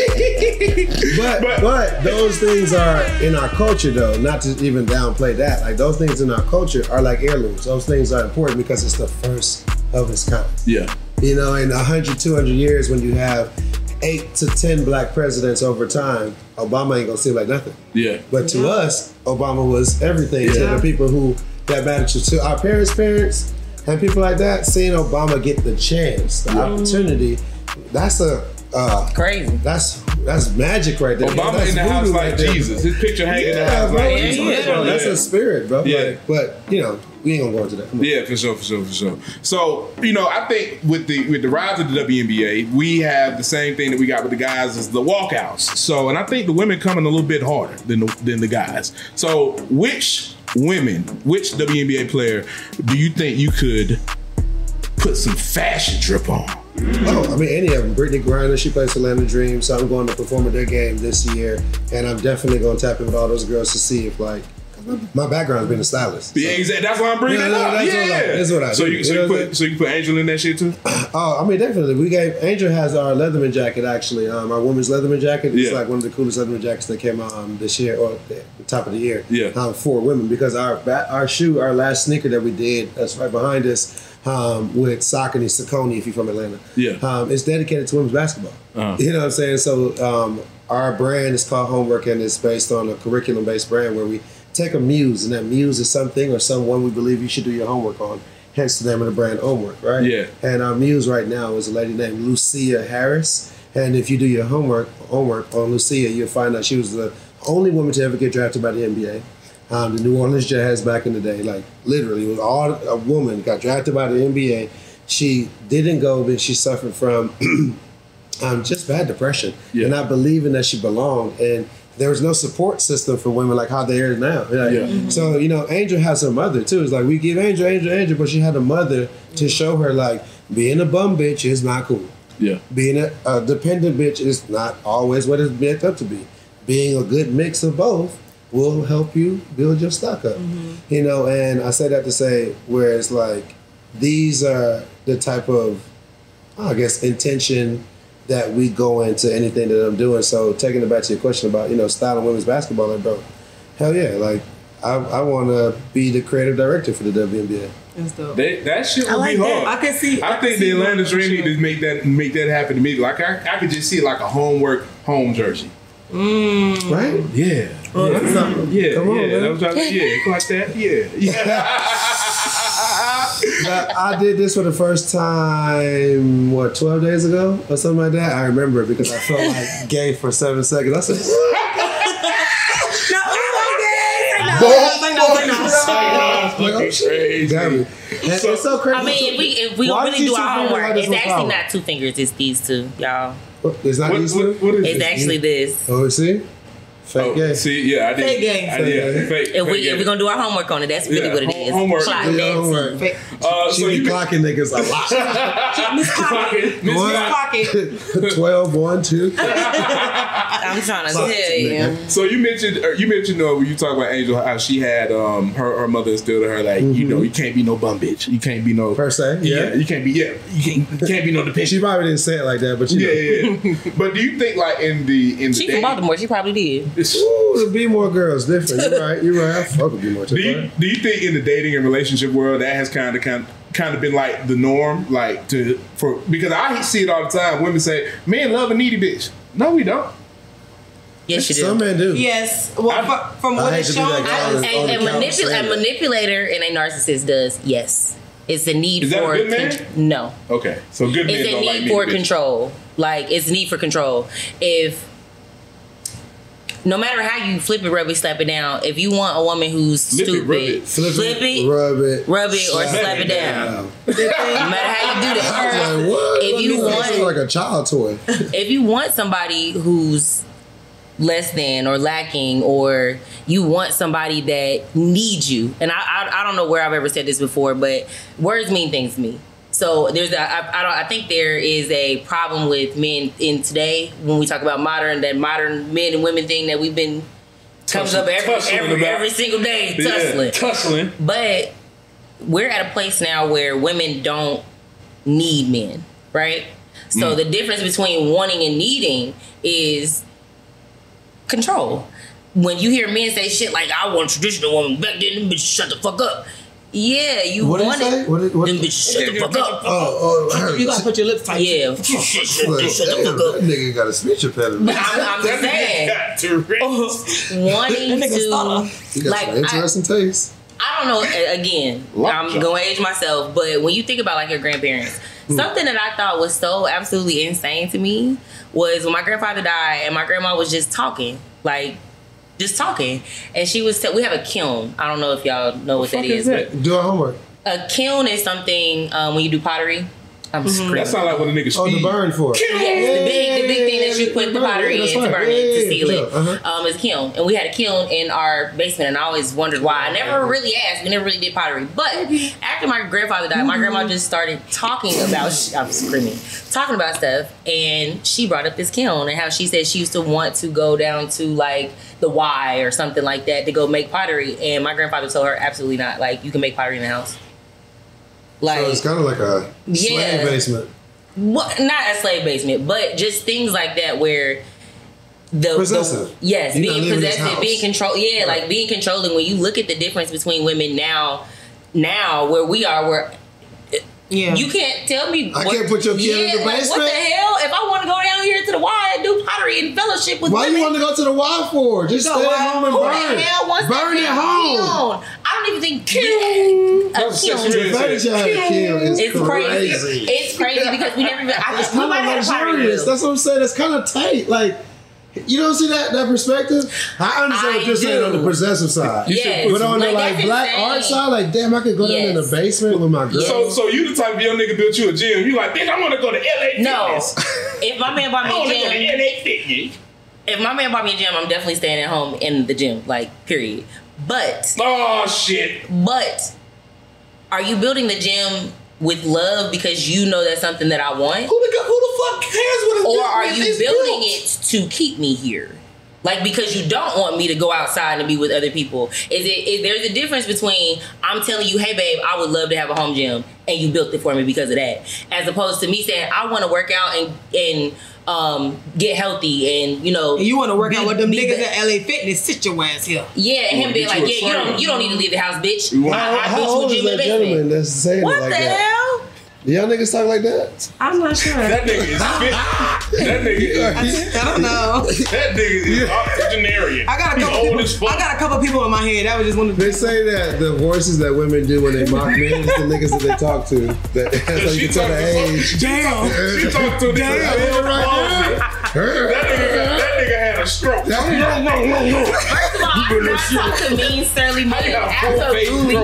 But, But- but those things are in our culture though, not to even downplay that. Like those things in our culture are like heirlooms. Those things are important because it's the first of its kind. Yeah. You know, in one hundred, two hundred years when you have eight to ten black presidents over time, Obama ain't gonna seem like nothing. Yeah. But to us, Obama was everything to Yeah. the people who that mattered to. To our parents' parents and people like that, seeing Obama get the chance, the opportunity, that's a uh, Crazy. that's that's magic right there. Obama That's in the house voodoo like right there. Jesus. His picture hanging in the Yeah, house bro, like yeah, Jesus. bro, that's a spirit, bro. Yeah. Like, but you know, we ain't gonna go into that. Come on. Yeah, for sure, for sure, for sure. So, you know, I think with the with the rise of the W N B A, we have the same thing that we got with the guys is the walkouts. So, and I think the women coming a little bit harder than the, than the guys. So, which women, which W N B A player do you think you could put some fashion drip on? Oh, I mean, any of them. Brittany Griner, she plays Atlanta Dream, so I'm going to perform at their game this year, and I'm definitely going to tap in with all those girls to see if, like, my background's been a stylist. So. Yeah, exactly. That's why I'm bringing Yeah, it no, up. that's Yeah, what I- that's what I so do. you, so You you know what I'm put so you put Angel in that shit too. Oh, I mean, definitely. We gave Angel has our Leatherman jacket actually. Um, our women's Leatherman jacket. It's Yeah. like one of the coolest Leatherman jackets that came out um, this year or the top of the year. Yeah. Um, for women because our ba- our shoe, our last sneaker that we did, that's right behind us. Um, with Saucony, Saucony, if you're from Atlanta, Yeah. um, it's dedicated to women's basketball. Uh-huh. You know what I'm saying? So um, our brand is called Homework, and it's based on a curriculum-based brand where we take a muse, and that muse is something or someone we believe you should do your homework on. Hence the name of the brand, Homework, right? Yeah. And our muse right now is a lady named Lucia Harris. And if you do your homework homework on Lucia, you'll find out she was the only woman to ever get drafted by the N B A. Um, the New Orleans Jazz back in the day, like literally, it was all a woman got drafted by the N B A. She didn't go, but she suffered from um, just bad depression Yeah. and not believing that she belonged. And there was no support system for women like how there is now. Like, Yeah. So, you know, Angel has her mother too. It's like we give Angel, Angel, Angel, but she had a mother to show her like being a bum bitch is not cool. Yeah. Being a, a dependent bitch is not always what it's meant up to be. Being a good mix of both will help you build your stock up. You know, and I say that to say where it's like these are the type of, I guess, intention that we go into anything that I'm doing. So taking it back to your question about, you know, styling women's basketball, like, bro, hell yeah. Like, I, I want to be the creative director for the W N B A. That's dope. They, that shit would I like be that. hard. I can see- I, I think can the see Atlanta going Dream for need sure. to make that make that happen to me. Like I, I could just see like a homework home jersey. Right? Yeah. Oh, that's something. Yeah, Come on, yeah, man. that was like, yeah, like that, yeah, yeah. But I did this for the first time, what, twelve days ago or something like that? I remember it because I felt like gay for seven seconds. I said, No, oh, okay. No, no, no, no. like, oh, shit. Got me. And So- it's so crazy. I mean, if we if we Why really did do you our two fingers homework, like this it's with actually power? not two fingers. It's these two, y'all. It's not What, these what, two? what is It's it? actually this. Oh, see? Fake Oh, gay. see, yeah, I did. Fake game. I did. Fake Fake, If we fake if we're gonna do our homework on it, that's really Yeah, what it home- is. homework. Clock Yeah, that homework. too. Fake. Uh, She so be you clocking niggas a lot. Miss Pocket. Miss What? Pocket. Pocket. twelve, one, two. I'm trying to tell you. So you mentioned uh, you mentioned uh, when you talk about Angel how she had um her, her mother instilled in her like you know you can't be no bum bitch, you can't be no Per se, yeah, yeah. you can't be yeah you can't, you can't be no dependent. She probably didn't say it like that, but you yeah, know. yeah, yeah. But do you think like in the in the She from dating- Baltimore. She probably did. it's- Ooh, the Be More girls different. You're right. You're right. I fuck with Be More. do you do you think in the dating and relationship world that has kind of kind kind of been like the norm like to for because I see it all the time. Women say men love a needy bitch. No, we don't. Yes, you do. Some men do. Yes. Well, I- from, from I what hate it's to do shown, that, I guys. was, on A, the a, couch manipul- saying a that. manipulator and a narcissist does, yes. It's a need Is that a for good man? con- no. Okay, so good men It's a don't need like for needy bitches. control. Like it's a need for control. If no matter how you flip it, rub it, slap it down, if you want a woman who's Flip it, stupid, rub it. Flip, flip it, it, rub it, rub it, or slap slap it down. down. No matter how you do I that. was like, what? If you This is want- like a child toy. If you want somebody who's less than or lacking, or you want somebody that needs you, and I, I I don't know where I've ever said this before, but words mean things to me. So there's a, I, I don't I think there is a problem with men in today when we talk about modern that modern men and women thing that we've been comes up every Tussling every, about. every single day Yeah, tussling. tussling. But we're at a place now where women don't need men, right? So the difference between wanting and needing is control. When you hear men say shit like, I want a traditional woman, back then, them bitches shut the fuck up. Yeah, you What did he want say? it. What did- what Them did- bitches shut the fuck up. Oh, oh, I heard You gotta put your lips tight. Yeah, shut, shut, shut, Well, shut the damn, fuck up. that nigga got a speech impediment. But I'm, I'm just saying, Got Tourette's. wanting That nigga to, He got like, some I, interesting taste. I don't know. a- Again, I'm going to age myself, but when you think about like your grandparents, something that I thought was so absolutely insane to me was when my grandfather died and my grandma was just talking, like just talking, and she was. T- we have a kiln. I don't know if y'all know what that fuck is. is that? but Do our homework. A kiln is something um, when you do pottery. I'm screaming. That sound like when a nigga Oh, the speed. burn for it. Yes, the big, the big thing that you put the pottery Yeah, in that's to right. burn Yeah, it, to yeah, seal yeah, it. uh-huh. Um, it's a kiln, and we had a kiln in our basement, and I always wondered why. I never really asked. We never really did pottery, but after my grandfather died, my grandma just started talking about. I'm screaming, talking about stuff, and she brought up this kiln and how she said she used to want to go down to like the Y or something like that to go make pottery, and my grandfather told her absolutely not. Like you can make pottery in the house. Like So it's kind of like a slave Yeah. basement. what, not a slave basement, but just things like that where the Possessive. the- yes, You not being live in this possessive, house. being control, yeah, Right. like being controlling. When you look at the difference between women now, now where we are, where Yeah. you can't tell me. I can't put your kid in the like, basement. what the hell? If I want to go down here to the Y and do pottery and fellowship with Why women, you want to go to the Y for? Just You stay go, at home and who burn. the hell wants Burn that at damn home. kiln? I don't even think kiln. A That's kiln. sexual. The fact that y'all had a kill is It's crazy. crazy. It's crazy because we never even. I It's just kind nobody had a of pottery luxurious. wheel. That's what I'm saying. It's kind of tight. Like, you don't see that that perspective. I understand I what you're saying on the do. possessive side. Yes. But on the Like, like that's black insane. art side, like, damn, I could go down in the Yes. basement with my girl. So, so you the type of young nigga built you a gym. You like, bitch, I want to go to L A No, Fitness. if my man bought I me want a to go to gym, L A Fitness. if my man bought me a gym, I'm definitely staying at home in the gym, like period. But, Oh shit. but, are you building the gym with love because you know that's something that I want, Who the who the fuck cares what it's or built are with? you It's building built. it to keep me here? Like because you don't want me to go outside and be with other people. Is it? Is, there's a difference between I'm telling you, hey babe, I would love to have a home gym, and you built it for me because of that, as opposed to me saying I want to work out and and um get healthy and you know And you want to work be- out with them be niggas be- at L A Fitness? Sit your ass here. Yeah, and You him wanna being get like, you a yeah, you trainer. don't you don't need to leave the house, bitch. You want- I, How, I how built you a old is gym in that the gentleman basement. that's saying What it like the that? hell? Y'all niggas talk like that? I'm not sure. That nigga is fit. That nigga is. I don't know. That nigga is octogenarian. I got a He's couple old people. as fuck. I got a couple people in my head. That was just one of the. They say that the voices that women do when they mock men is the niggas that they talk to. That, that's how you She can tell talked the to age. Damn. She talked to a nigga. Damn, right That nigga, that nigga had a stroke. First of all, I'm not talking mean, surly men. I got a full face Absolutely.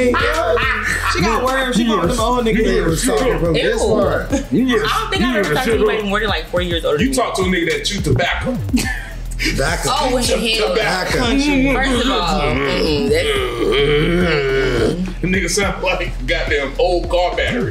stroke. She got worms. She got them old niggas. They was talking from this Ew. far. I don't think I've ever talked to anybody more than like four years older. You than talk to a nigga that chew tobacco. Back up. Oh, hell. Back up. First of all, mm-mm, that's, The nigga sound like a goddamn old car battery.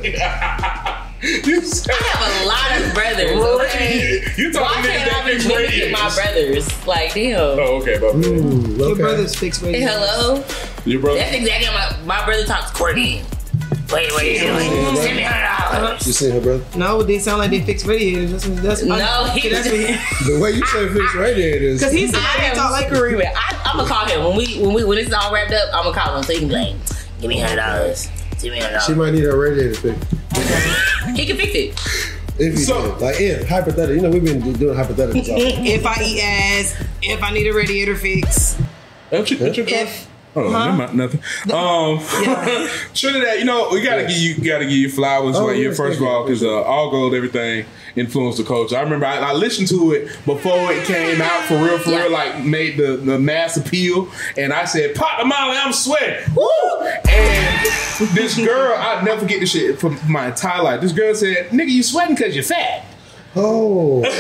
You sound I have a lot of brothers. Okay? You Why talking nigga can't that I be fix mimicking my radiators. brothers? Like, damn. Oh, okay, my bad. Ooh, Your okay. brother's fixed Hey, radio. hello. Your brother. That's exactly how my, my brother talks. Courtney. Wait, wait, wait. Send me a hundred dollars. You seen her, brother? No, they sound like they fixed radiators. That's what, that's No, I, he that's what The way you say fixed radiators. because he's somebody I that am talk like a screaming. I, I'm gonna call him when we when we when this is all wrapped up. I'm gonna call him so he can be like, give me a hundred dollars. Give me a hundred She dollars. might need her radiator fixed. He can fix it. If you So- did. Like, if, hypothetical. You know, we've been doing hypotheticals all day. If I eat ass, if I need a radiator fix, Don't you, don't you call? if Oh, Huh? never mind, nothing. Um, Yeah. Trinidad, you know, we gotta Yes. give you gotta give you flowers, Oh, like yeah, yes, first thank of all, you. because uh, All Gold Everything influenced the culture. I remember I, I listened to it before it came out for real, for Yeah. real, like made the, the mass appeal, and I said, "Pop the Molly, I'm sweating." Woo! And this girl, I'll never forget this shit for my entire life. This girl said, "Nigga, you sweating because you're fat." Oh. And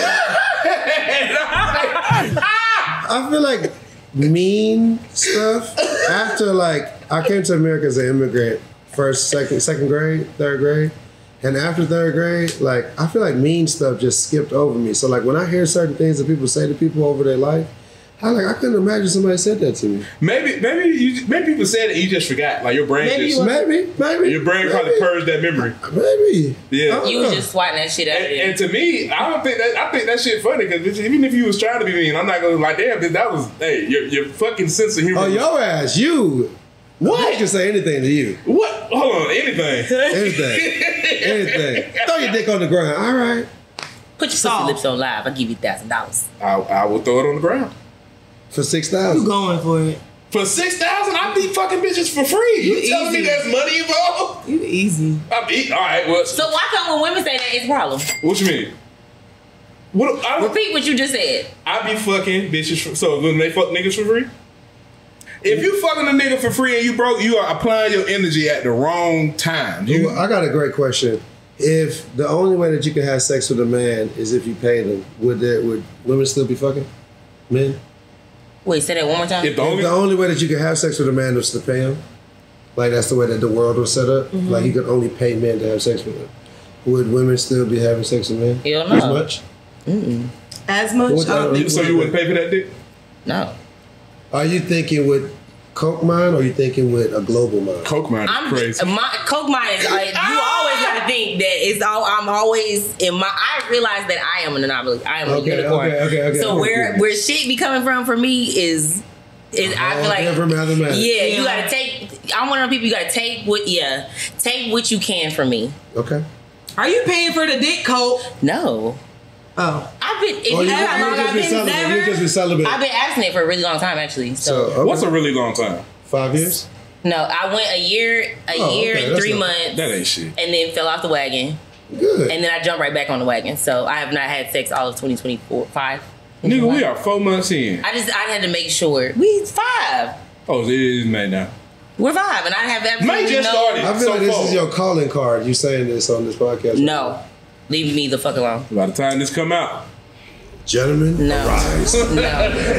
I was like, ah! I feel like mean stuff after like I came to America as an immigrant, first, second, second grade, third grade, and after third grade, like I feel like mean stuff just skipped over me. So like when I hear certain things that people say to people over their life, I like I couldn't imagine somebody said that to me. Maybe, maybe, you, maybe people said it, you just forgot. Like your brain Maybe just, you- Maybe, maybe your brain maybe, probably purged that memory. Maybe, Yeah. I don't You was know. just swatting that shit out of And, there. and to me, I don't think that I think that shit funny because even if you was trying to be mean, I'm not gonna like damn. That was hey, your, your fucking sense of humor. Oh, your ass, you. What? You can say anything to you. What? Hold on, anything. Anything. Anything. Throw your dick on the ground. All right. Put your pussy lips on live. I'll give you a thousand dollars. I I will throw it on the ground. For six thousand. You going for it? For six thousand, I be fucking bitches for free. You, You telling me easy. there's money involved? You easy. I be all right. Well, So why come when women say that it's a problem? what you mean? What? I, Repeat what you just said. I be fucking bitches. For, so when they fuck niggas for free. If you fucking a nigga for free and you broke, you are applying your energy at the wrong time. You, Well, I got a great question. If the only way that you can have sex with a man is if you pay them, would there would women still be fucking men? Wait, say that one more time. if the If only the only way that you can have sex with a man was to pay him, like that's the way that the world was set up. Mm-hmm. Like you could only pay men to have sex with them. Would women still be having sex with men? Hell no. As much? As much? What I don't the- think so you wouldn't pay for that dick? No. Are you thinking with Coke mind or are you thinking with a global mind? Coke man, I'm crazy. My Coke mine is like, you always gotta think that it's all. I'm always in my. I realize that I am an anomaly. I am Okay, a unicorn. okay, okay, okay. So Okay. where where shit be coming from for me is is I feel All like different mathematics. yeah, Yeah. you gotta take. I'm one of the people you gotta take what yeah take what you can from me. Okay. Are you paying for the dick coat? No, Oh. I've been. If Oh, you you, know how you long just I've be been celibate. never, You just be celibate. I've been abstinent for a really long time actually. so So, okay. What's a really long time? five years? no, I went a year, a Oh, year okay, and that's three not- months, That ain't shit. and then fell off the wagon. Good. And then I jumped right back on the wagon. So I have not had sex all of twenty twenty-four, five. Nigga, we are four months in. I just I had to make sure we five. Oh, it is May now. We're five, and I have absolutely May just no. started. I feel So like this far. is your calling card. You saying this on this podcast? No, leave me the fuck alone. By the time this come out, Gentlemen, No. arise. No,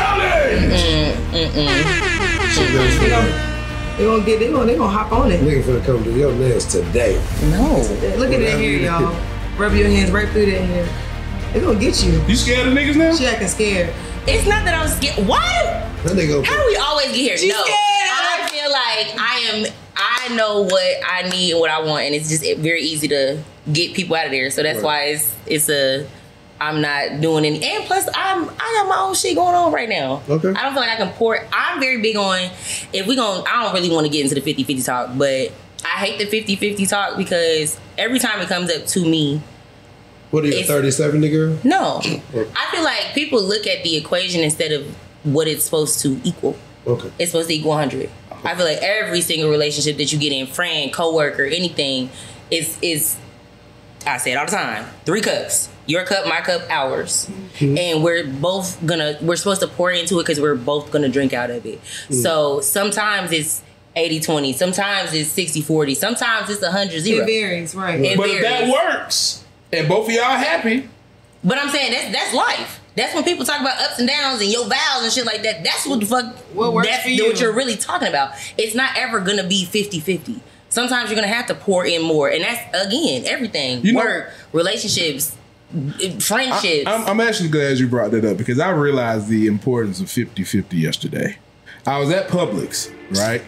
challenge. They gonna, they gonna get, they gonna, they gonna hop on it. Nigga finna come do your nails today. no. Look at that hair, y'all. Rub your hands right through that hair. They gonna get you. You scared of niggas now? She acting scared. It's not that I'm scared. Why? That nigga. How do we always get here? She's no, scared. I feel like I am. I know what I need and what I want, and it's just very easy to get people out of there. So that's Right. why it's it's a. I'm not doing any, and plus I'm I got my own shit going on right now. Okay. I don't feel like I can pour. I'm very big on if we gon' I don't really want to get into the fifty-fifty talk, but I hate the fifty-fifty talk because every time it comes up to me, What are you, It's- thirty-seven, nigga? no, I feel like people look at the equation instead of what it's supposed to equal. Okay. It's supposed to equal one hundred. I feel like every single relationship that you get in, friend, coworker, anything, is is I say it all the time. Three cups. Your cup, my cup, ours. Mm-hmm. And we're both gonna we're supposed to pour into it because we're both gonna drink out of it. Mm. So sometimes it's eighty twenty, sometimes it's sixty forty, sometimes it's one hundred It zero. varies, right? It But if that varies. works and both of y'all happy, But I'm saying that's that's life. That's when people talk about ups and downs and your vows and shit like that. That's what the fuck What works that's for you. what you're really talking about. It's not ever gonna be fifty-fifty. Sometimes you're gonna have to pour in more. And that's again, everything. You know- Work, relationships, friendships. I, I'm, I'm actually glad you brought that up because I realized the importance of fifty-fifty yesterday. I was at Publix, right?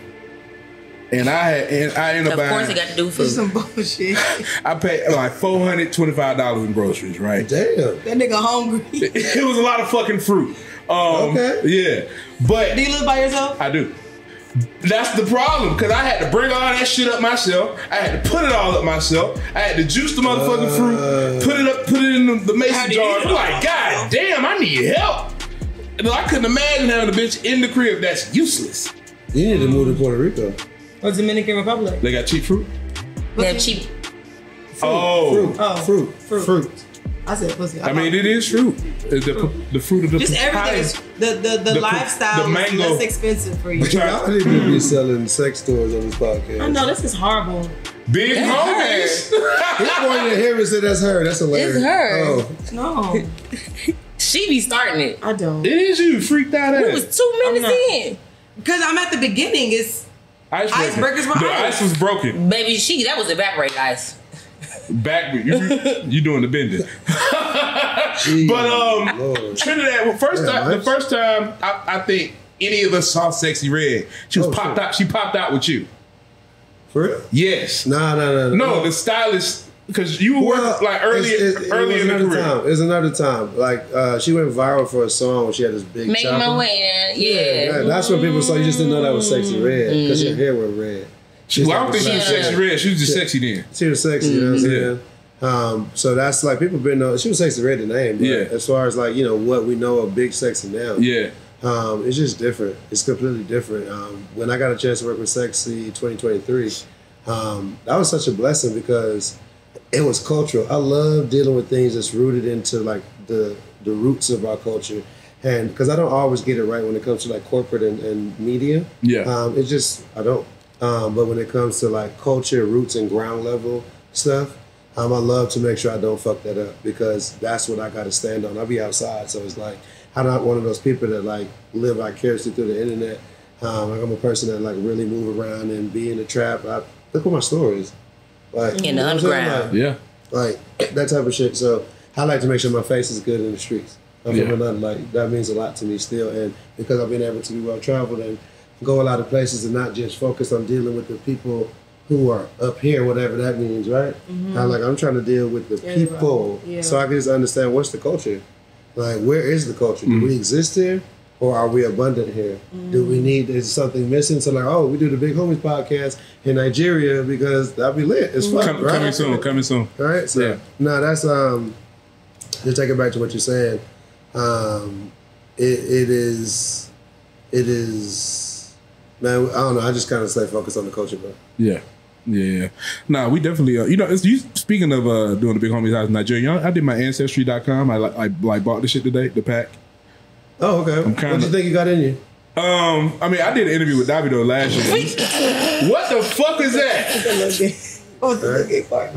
And I had, and I ended up of course buying, it got to do with This food. some bullshit. I paid like four hundred twenty-five dollars in groceries, right? Damn. That nigga hungry. Do It was a lot of fucking fruit. Um, Okay. Yeah. But you live by yourself? I do. That's the problem, because I had to bring all that shit up myself. I had to put it all up myself. I had to juice the motherfucking Uh. fruit, put it up, put it in the, the How mason do jar. you I'm know? like, God damn, I need help. And I couldn't imagine having a bitch in the crib that's useless. You need to move to Puerto Rico. Or Dominican Republic? They got cheap fruit. They have cheap. Oh, Fruit. Oh. Fruit. Fruit. Fruit. I said pussy. I mean, it is fruit. It's the, the fruit of the just everything papaya. is the the, the, The- lifestyle the is mango. less expensive for you. Y'all need to be selling sex toys on this podcast. I know this is horrible. Big That's homies. He pointed at him and said, "That's her. That's hilarious." It's her. Oh, No, She be starting it. I don't. It is you, freaked out It ass. was two minutes not- in. Because I'm at the beginning. It's Icebreaker. Icebreakers were The ice. ice was broken. Baby, she that was evaporated ice. Back with you. You doing the bending. geez, But um, Lord. Trinidad. Well, first Yeah, time, the nice. first time I, I think any of us saw Sexy Red, she was Oh, popped shit. out. She popped out with you. For real? Yes. Nah, nah, nah. No, the stylist Because you were Well, like early, it's- it- it early was in the another career. time. It was another time. Like uh, she went viral for a song when she had this big Making chopper. my way in. Yeah. Yeah, that's when people saw you just didn't know that was Sexy Red because your hair was red. She Well, I don't think she was Yeah. sexy red. She was just sexy then. She was sexy, you know what I'm saying? Um, so that's like people been know she was Sexy Red the name. But Yeah. as far as like you know what we know of Big Sexy now, Yeah. um, it's just different. It's completely different. Um, when I got a chance to work with Sexy twenty twenty-three, um, that was such a blessing because it was cultural. I love dealing with things that's rooted into like the the roots of our culture, and because I don't always get it right when it comes to like corporate and, and media. Yeah. Um, it's just I don't. Um, but when it comes to like culture, roots, and ground level stuff, um, I love to make sure I don't fuck that up because that's what I got to stand on. I'll be outside, so it's like I'm not one of those people that like live vicariously through the internet. Um, like I'm a person that like really move around and be in the trap. I, look what my story is. Like In you the know what I'm saying? underground. Yeah. Like, like that type of shit. So I like to make sure my face is good in the streets. I'm Yeah. from another, like that means a lot to me still, and because I've been able to be well traveled and go a lot of places and not just focus on dealing with the people who are up here, whatever that means, right? I'm like I'm trying to deal with the Yeah, people, right. Yeah. so I can just understand what's the culture. Like, where is the culture? Do we exist here, or are we abundant here? Do we need? Is something missing? So like, oh, we do the Big Homies podcast in Nigeria because that'd be lit. It's fun, Come, right? coming soon. Coming soon. Right? So Yeah. no, that's um to take it back to what you're saying, um it, it is it is man, I don't know, I just kinda stay focused on the culture, bro. Yeah. Yeah, yeah. Nah, we definitely, uh, you know, it's, you, speaking of uh, doing the Big Homies House in Nigeria, you know, I did my Ancestry dot com. I like, I like bought the shit today, the pack. Oh, okay. kinda- What do you think you got in you? Um, I mean, I did an interview with Davido last year. What the fuck is that? Oh, the gay part.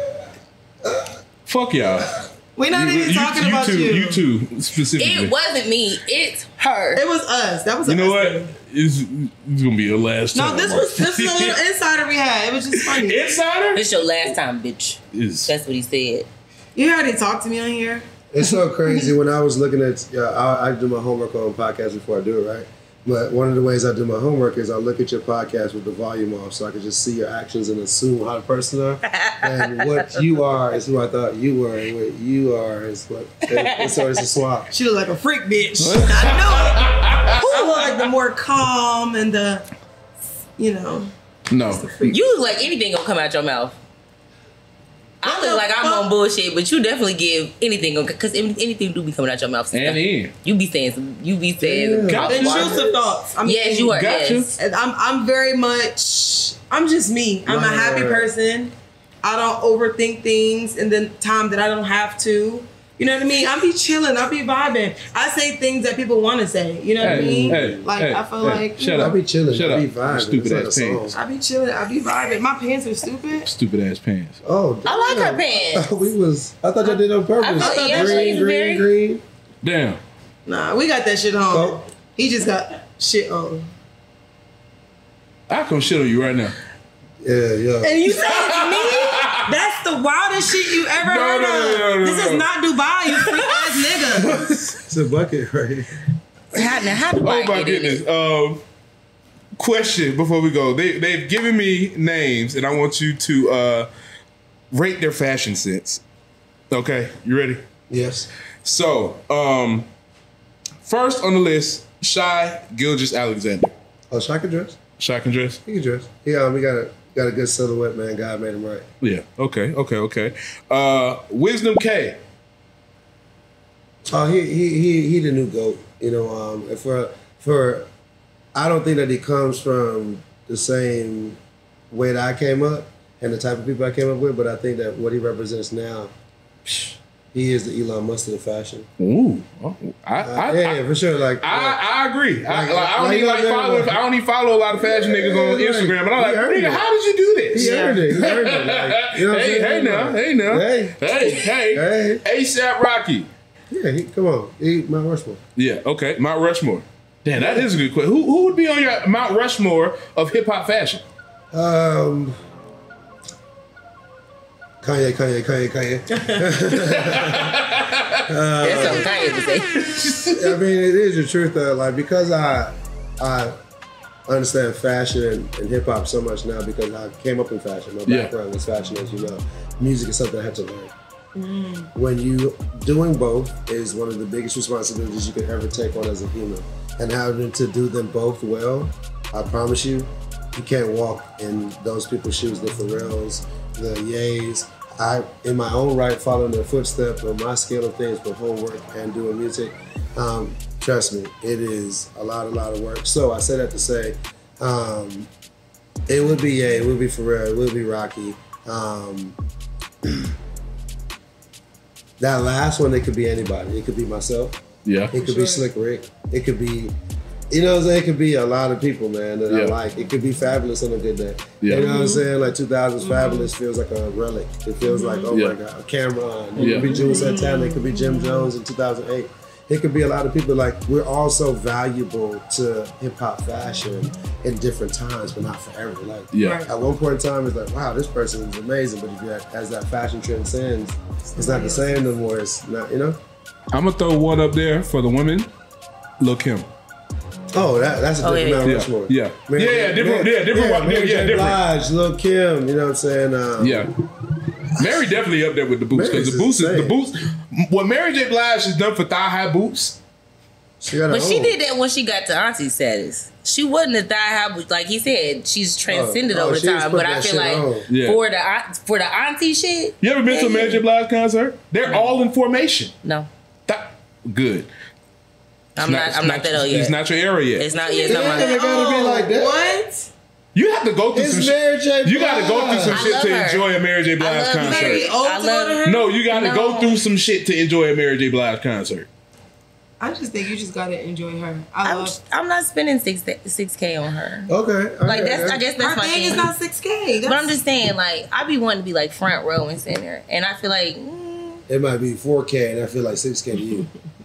Fuck y'all. We're not even talking you about two, you. You two specifically. It wasn't me. It's her. It was us. That was You us. know what? It's, it's gonna be your last No, time. this was this was a little insider we had. It was just funny. Insider. It's your last time, bitch. Is That's what he said. You already talked to me on here. It's so crazy when I was looking at uh, I, I do my homework on podcasts before I do it, right? But one of the ways I do my homework is I look at your podcast with the volume off so I can just see your actions and assume how the person are. And what you are is who I thought you were, and what you are is what. And, and so it's a swap. She looked like a freak bitch. I know it. Who looked like the more calm and the, you know, no. the freak. You look like anything gonna come out your mouth. I What look the like I'm fuck? on bullshit, but you definitely give anything because anything do be coming out your mouth. And in. You be saying some. You be saying. Yeah. Gotcha. Intrusive thoughts. I mean, Yes, you are. Gotcha. Yes. And I'm I'm very much I'm just me. I'm a Right, happy right, right. person. I don't overthink things in the time that I don't have to. You know what I mean? I be chilling. I be vibing. I say things that people want to say. You know what I Hey, mean? hey, like hey, I feel hey, like you shut know, I be chilling. Shut I be up. vibing. Stupid It's ass not a pants. song. I be chilling. I be vibing. My pants are stupid. Stupid ass pants. Oh, I like her damn. pants. we was. I thought y'all did it on purpose. I thought- yeah, green, she's green, very- green. Damn. Nah, we got that shit on. Oh. He just got shit on. I come shit on you right now. Yeah, yeah. And you say it's me? That's the wildest shit you ever No, heard no, of. no, no, this no. is not Dubai, you freak ass nigga. It's a bucket right here. How, now, how do I Oh my get in goodness. it? Um, question before we go. They they've given me names, and I want you to uh, rate their fashion sense. Okay, you ready? Yes. So, um, first on the list, Shy Gilgeous Alexander. Oh, Shaq can dress. Shy can dress. He can dress. He um, we got a got a good silhouette, man. God made him right. Yeah. Okay. Okay. Okay. Uh, Wisdom K. Oh, he he he he the new goat. You know, um, and for for, I don't think that he comes from the same way that I came up and the type of people I came up with, but I think that what he represents now, psh, he is the Elon Musk of fashion. Ooh. Oh, I, Uh, I, yeah, I, yeah, for sure. Like, I, I agree. I, Like- like, I don't like even like you know, follow. like- I don't even follow a lot of fashion niggas on Yeah, Instagram, and I'm he like, earned nigga, it. how did you do this? he earned it. He earned it. Like, you know what I'm hey, saying? hey now, hey now, Hey. hey, hey, Hey. ASAP Rocky. Yeah, he, come on. He Mount Rushmore. Yeah, okay, Mount Rushmore. Damn, that is a good question. Who who would be on your Mount Rushmore of hip hop fashion? Um, Kanye, Kanye, Kanye, Kanye. That's something Kanye would say. I mean, it is the truth though. Like, because I I understand fashion and, and hip hop so much now because I came up in fashion. My Yeah. background was fashion, as you know. music is something I had to learn. Mm. When you doing both is one of the biggest responsibilities you could ever take on as a human. And having to do them both well, I promise you, you can't walk in those people's shoes, the Pharrells, the Ye's. I, in my own right, following their footsteps on my scale of things for homework and doing music. Um, trust me, it is a lot, a lot of work. So I say that to say, um, it would be Ye, it would be Pharrell, it would be Rocky. Um, that last one, it could be anybody. It could be myself. Yeah. It could Sure. be Slick Rick. It could be, you know what I'm saying? It could be a lot of people, man, that I Yeah. like. It could be Fabulous on a good day. Yeah. You know what I'm saying? Like two thousands Fabulous feels like a relic. It feels like, oh Yeah. my God, Cameron. It Yeah. could be Jules Santana. It could be Jim Jones in two thousand eight. It could be a lot of people. Like, we're all so valuable to hip hop fashion in different times, but not forever. Like, Yeah. Right. at one point in time, it's like, wow, this person is amazing. But if you have, as that fashion transcends, it's not the same no more. It's not, you know? I'm gonna throw one up there for the women. Lil Kim. Oh, that, that's a Oh, different yeah. Mount Yeah. Rushmore. Yeah. Mary Yeah, J- yeah, different- Mary- yeah, different one- Mary yeah, J. different. Blige, Lil Kim, you know what I'm saying? Um, Yeah. Mary definitely up there with the boots because Mary's the boots is the insane. boots. What Mary J. Blige has done for thigh high boots. She got her But she own. did that when she got to auntie status. She wasn't a thigh high, but like he said, she's transcended Oh, oh, over she was time. putting But I that feel shit like on. Yeah. for the aunt- for the auntie shit, You ever been to a yeah, Mary J. Blige concert? They're all in formation. no, That, good. I'm not. I'm not that old yet. It's not your area yet. It's not. Yeah, it's not Yeah, my. it gotta be like that. What? You have to go through It's some shit. Mary J. You got to go through some I shit love to her. enjoy a Mary J. I Blige love You gotta be concert. old I to go love- to her? No, you got to No. go through some shit to enjoy a Mary J. Blige concert. I just think you just gotta enjoy her. I I'm, love I'm not spending six six k on her. Okay. okay, Like that's. okay. I guess her that's my thing. thing. Is not six K. But I'm just saying, like, I be wanting to be like front row and center, and I feel like. Mm, It might be four K and I feel like six K to you.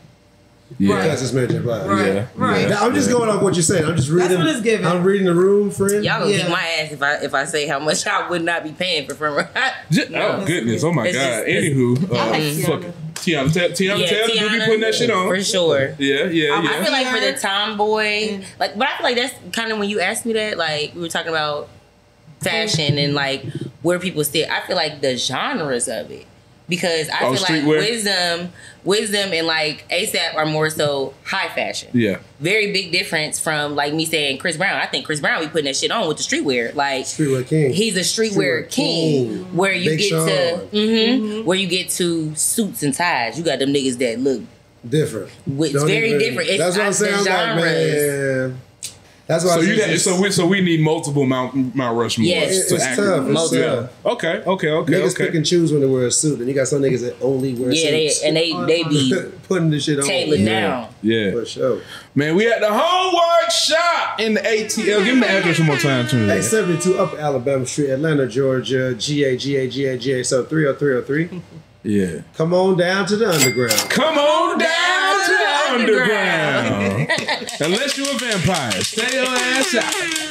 Yeah. Because it's Mary J. Blige. Right, Yeah. right. Now, I'm just going off what you're saying. I'm just reading. what it's giving. I'm reading the room, friend. Y'all gonna Yeah. kick my ass if I if I say how much I would not be paying for front row. J- oh goodness! Oh my It's god! just- it's- Anywho, uh, I like fuck Tiana. it. Tiana, Tiana, Tiana, Yeah, Taylor do be Tiana, putting that shit on. for sure. Yeah, yeah, I- yeah. I feel like for the Her. tomboy, like, but I feel like that's kind of when you asked me that, like, we were talking about fashion and like where people sit. I feel like the genres of it, because I Oh, feel like streetwear? wisdom, wisdom, and like ASAP are more so high fashion. yeah. Very big difference from like me saying Chris Brown. I think Chris Brown be putting that shit on with the streetwear. Like Streetwear King. he's a streetwear Streetwear king, king. where you Big get Sean. to mhm, where you get to suits and ties. You got them niggas that look. different. It's Don't very different. It's that's what I'm the saying. I'm like, genres. man. That's why So I you said got, it's- so we so we need multiple Mount Mount Rushmore. Yes. It- to it's act- tough. It's Multiple. tough. Okay, okay, okay, Niggas okay. pick and choose when to wear a suit, and you got some niggas that only wear Yeah, they, suits. and they they be putting the shit on. tailored yeah. down. Yeah, For sure. man. We at the homework shop in the A T L. Give me the address one more time, too. eight seventy-two Upper Alabama Street, Atlanta, Georgia, G A G A G A G A. So three oh three oh three. Yeah. Come on down to the underground. Come on down to the underground. Unless you a vampire, stay your ass out.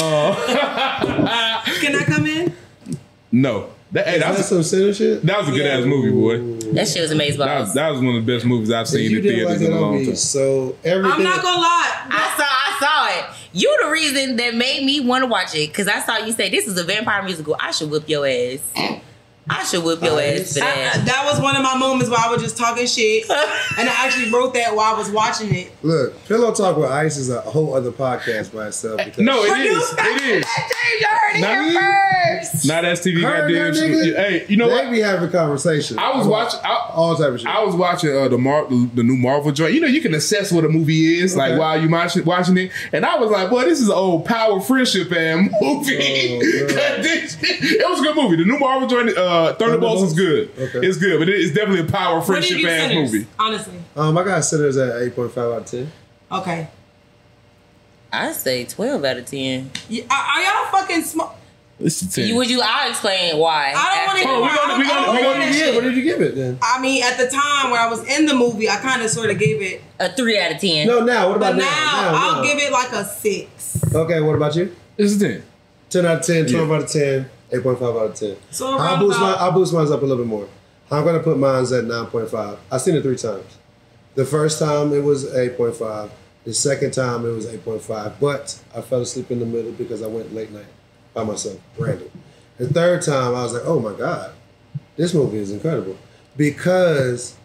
Uh, Can I come in? no, that, hey, that That's was some center shit. that was a good ass movie, boy. That shit was amazing. That was, that was one of the best movies I've If seen you in didn't like theaters it, in a I'll long be time. so everything. I'm not gonna lie. I saw I saw it. You the reason that made me want to watch it, because I saw you say this is a vampire musical. I should whip your ass. I should whip your ass for I- I- that. that was one of my moments where I was just talking shit, and I actually wrote that while I was watching it. Look, Pillow Talk with Ice is a whole other podcast by itself. Because No, it is. It is. James, you heard it Not- here first. Not S T V Heard goddamn that, shit. nigga? Hey, you know they what? be having conversation. I was about watching. I, all type of shit. I was watching uh, the Mar- the new Marvel joint. You know, you can assess what a movie is like Okay. while you watching watching it. And I was like, boy, this is an old power friendship and movie. Oh, God. This- it was a good movie. The new Marvel joint, uh, Thunderbolts, is good. Okay. It's good, but it- it's definitely a power What do you friendship give ass Sinners? movie. Honestly, um, I got Sinners at eight point five out of ten. okay. I say twelve out of ten. Yeah, are, are y'all fucking smart? It's a ten. You, would you? I'll explain why. I don't want to. after. Oh, we gonna- we gonna- we gonna- that Yeah, shit. what did you give it then? I mean, at the time where I was in the movie, I kind of sort of gave it, a three out of ten. No, now what but about now, now? Now, I'll now. give it like a six. Okay, what about you? It's a ten. ten out of ten, twelve Yeah. out of ten, eight point five out of ten. So I'll around boost, my, about- I'll boost mine up a little bit more. I'm going to put mine at nine point five. I've seen it three times. The first time it was eight point five. The second time it was eight point five. But I fell asleep in the middle because I went late night by myself, random. The third time I was like, oh my God. This movie is incredible because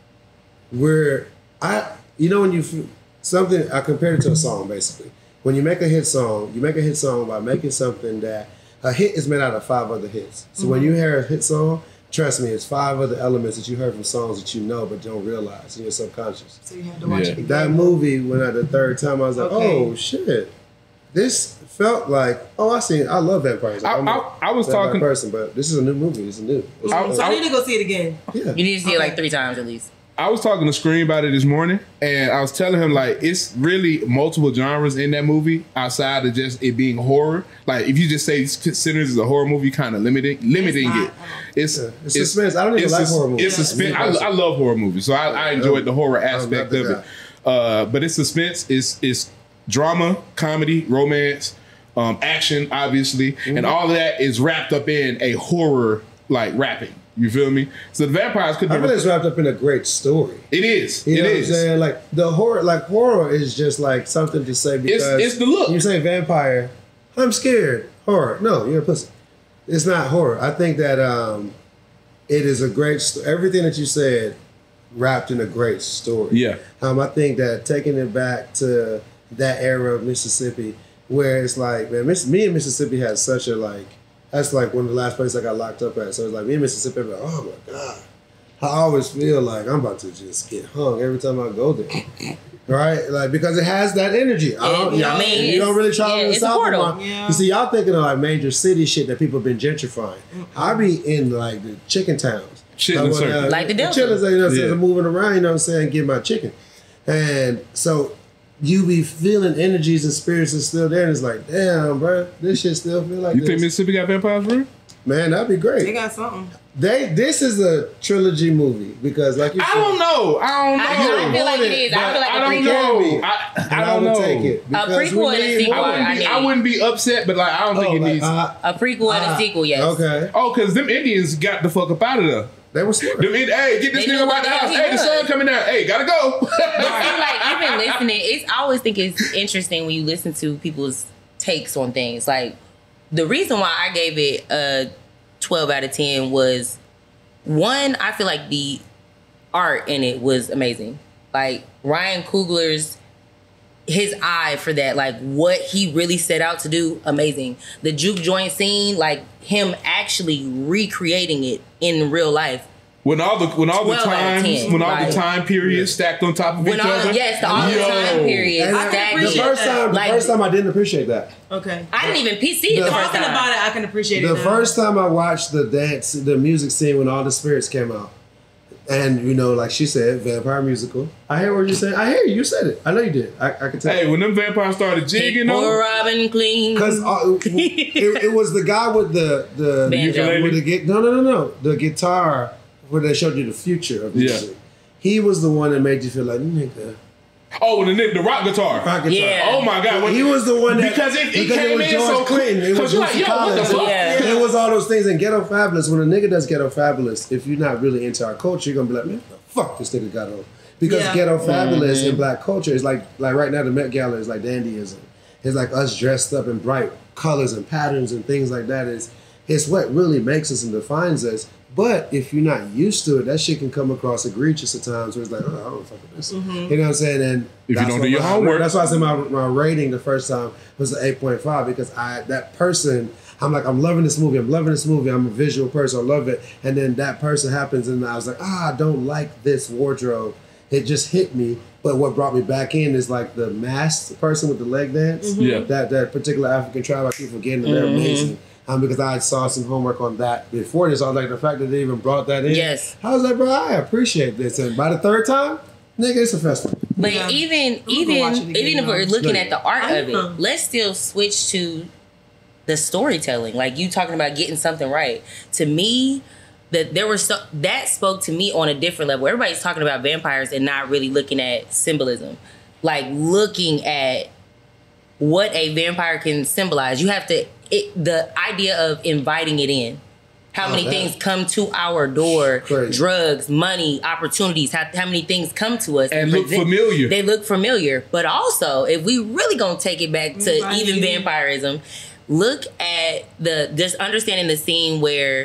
we're I you know when you f- something I compared it to a song basically. When you make a hit song, you make a hit song by making something that a hit is made out of five other hits. So mm-hmm. when you hear a hit song, trust me, it's five other elements that you heard from songs that you know but don't realize in your subconscious. So you had to watch Yeah. it again. That movie, when at the third time, I was like, Okay. oh shit. This felt like, oh, I seen, I love vampires. Like, I- I'm a I- I was vampire talking- person, but this is a new movie. It's a new. It's I- So I I- need to go see it again. yeah. You need to see it like Okay. three times at least. I was talking to Scream about it this morning, and I was telling him like it's really multiple genres in that movie outside of just it being horror. Like if you just say Sinners is a horror movie, kind of limiting limiting It's not. it. It's, Yeah. It's suspense. I don't even it's like sus- horror movies. It's Yeah. suspense. It's I, I love horror movies, so I, I enjoyed the horror I'm aspect not of the it. Uh, but it's suspense. It's it's drama, comedy, romance, um, action, obviously, Mm-hmm. and all of that is wrapped up in a horror like wrapping. You feel me? So the vampires could I be. feel it's wrapped up in a great story. It is. You it know is. what I'm saying? Like the horror, like horror is just like something to say because it's the look. You say vampire, I'm scared. Horror, no, you're a pussy. It's not horror. I think that um, it is a great. St- everything that you said wrapped in a great story. Yeah. Um, I think that taking it back to that era of Mississippi, where it's like, man, Miss, me and Mississippi had such a like. That's like one of the last places I got locked up at. So it's like me and Mississippi, I'm like, oh my God. I always feel like I'm about to just get hung every time I go there. Right? Like, because it has that energy. I don't, Yeah, y'all- I mean, you don't really it's- travel yeah, in the it's a South. portal. a lot. Yeah. You see, y'all thinking of like major city shit that people have been gentrifying. I be in like the chicken towns. Chitlin when, circle. Like the Delta. Chitlins, you know what I'm saying? Yeah. I'm moving around, you know what I'm saying, get my chicken. And so you be feeling energies and spirits is still there. And it's like, damn, bro, this shit still feel like You this. think Mississippi got vampires, bro? Man, that'd be They great. got something. They this is a trilogy movie because, like you I said, don't know. I don't know. I, I feel like it is. I but feel like I a don't prequel. know. be. I, and I don't would know. take it because prequel we and a need sequel more. I wouldn't, I be, need. I wouldn't be upset, but like I don't Oh, think it like, needs. uh, A prequel and ah, a sequel, yes. Okay, oh, because them Indians got the fuck up out of there. they were smart. Them, Ind- hey, get this They nigga knew out what the the hell house. he Hey, the sun was. coming down. Hey, gotta go. But see, like even listening, it's I always think it's interesting when you listen to people's takes on things. Like the reason why I gave it a twelve out of ten was one, I feel like the art in it was amazing. Like Ryan Coogler's his eye for that, like what he really set out to do, amazing. The juke joint scene, like him actually recreating it in real life. When all the when all the twelve out of times ten, when all like- the time periods stacked on top of When each all other. the, yes, the, all the Yo. time periods And I stacked can the appreciate up. first time, the Like- first time I didn't appreciate that. Okay. I didn't even P C it The- the first Talking time. about it, I can appreciate The it now. first time I watched the dance, the music scene when all the spirits came out, and you know, like she said, vampire musical. I hear what you're saying. I hear you. You said it. I know you did. I, I can tell. Hey, when them vampires started jigging Pour on, Robin clean. Because uh, it, it was the guy with the the Banjo. with the gu- no no no no the guitar where they showed you the future of Yeah. music. He was the one that made you feel like nigga. oh, when the nigga- the rock guitar. Rock guitar. Yeah. Oh my god, when, He was the one that because it, it because came was in George so Clinton. It so was you're like, Bootsy yo, what the Collins. fuck? Yeah. It was all those things. And Ghetto Fabulous. When a nigga does Ghetto Fabulous, if you're not really into our culture, you're gonna be like, man, what the fuck this nigga got on. Because Yeah. Ghetto Fabulous Mm-hmm. in black culture is like like right now the Met Gala is like dandyism. It's like us dressed up in bright colors and patterns and things like that. Is it's what really makes us and defines us. But if you're not used to it, that shit can come across egregious at times where it's like, oh, I don't fuck with this. You know what I'm saying? And If you that's don't why do your my- homework. That's why I said my, my rating the first time was an eight point five because I that person, I'm like, I'm loving this movie. I'm loving this movie. I'm a visual person. I love it. And then that person happens and I was like, ah, I don't like this wardrobe. It just hit me. But what brought me back in is like the masked person with the leg dance. Yeah. That that particular African tribe, I keep forgetting that they're amazing. Um, because I saw some homework on that before this. I was like, the fact that they even brought that in. Yes. I was like, bro, I appreciate this. And by the third time, nigga, it's a festival. But Yeah. even I'm gonna watch it even again, even if we're though. looking No, at the art I of know. it, let's still switch to the storytelling. Like you talking about getting something right. To me, that there was so that spoke to me on a different level. Everybody's talking about vampires and not really looking at symbolism. Like looking at what a vampire can symbolize. You have to it, the idea of inviting it in. How Oh, many that- things come to our door? Crazy. Drugs, money, opportunities. How, how many things come to us And look present- familiar. They look familiar, but also if we really gonna take it back to Right. even vampirism, look at the just understanding the scene where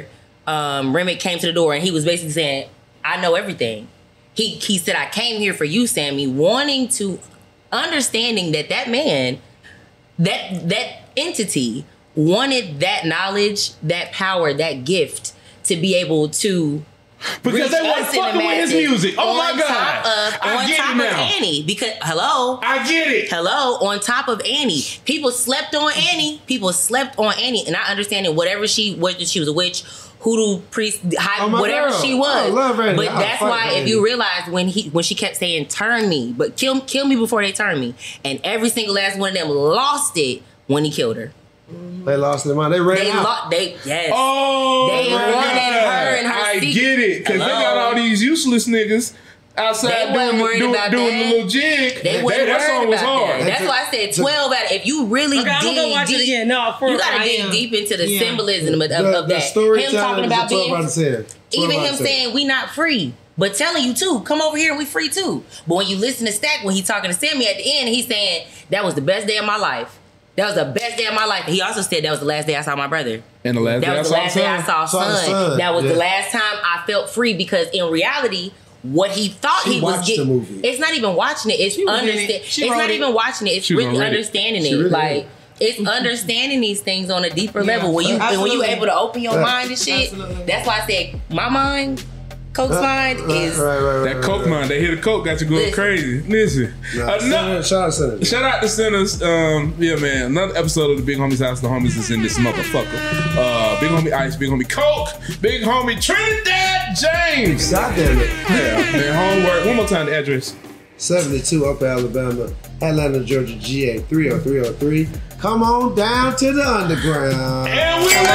um, Remick came to the door and he was basically saying, I know everything. He he said, I came here for you, Sammy, wanting to, understanding that that man, that that entity wanted that knowledge, that power, that gift to be able to because they weren't fucking with his music. Oh my God. Top of, I on get top it now. of Annie. Because, hello. I get it. Hello. On top of Annie. People slept on Annie. People slept on Annie. And I understand that whatever she, whether she was a witch, hoodoo, priest, high, Oh, whatever girl. she was. I love Annie. But I'll that's fight why if Annie. you realize when he when she kept saying, turn me, but kill kill me before they turn me. And every single last one of them lost it when he killed her. They lost their mind. They ran They out. lost, they, yes. Oh, They my wanted God. her and her I secret. get it. Because they Hello? got all these useless niggas They outside wasn't doing, worried doing, about doing that. the little jig. They wasn't that song worried was about hard. that. That's to- why I said to- twelve out of, if you really Okay, I'm dig gonna go watch deep, it again. No, for you gotta I dig am. deep into the Yeah. symbolism of, of, The, of the that. storytelling Him talking is about twelve being, out of ten. even twelve out him of ten. saying we not free, but telling you too, come over here and we free too. But when you listen to Stack, when he talking to Sammy at the end, he's saying that was the best day of my life. That was the best day of my life. He also said that was the last day I saw my brother. And the last That day was I the saw last day I son. saw Saw the son. son, That was yeah. the last time I felt free because in reality, what he thought She he was watched getting, the movie. it's not even watching it. It's was in it. understand. She It's wrote not it. even watching it. It's She was really on Reddit. understanding She it. really like is. it's understanding these things on a deeper Yeah. level. When you and when you Absolutely. able to open your Yeah. mind and shit. Absolutely. That's why I said my mind, Coke's mind Right, is. right, right, right, That right, coke right. man, they hit a coke, got you going Listen. crazy. Listen. Nah, Enough- Senator- shout out Senator. Shout out to Sinners. Um, yeah, man. Another episode of the Big Homies House. The homies is in this motherfucker. Uh, Big Homie Ice, Big Homie Coke, Big Homie Trinidad James. God damn it. Yeah, man. Homework. One more time, the address. seventy-two Upper Alabama, Atlanta, Georgia, G A three oh three oh three. Come on down to the underground. And we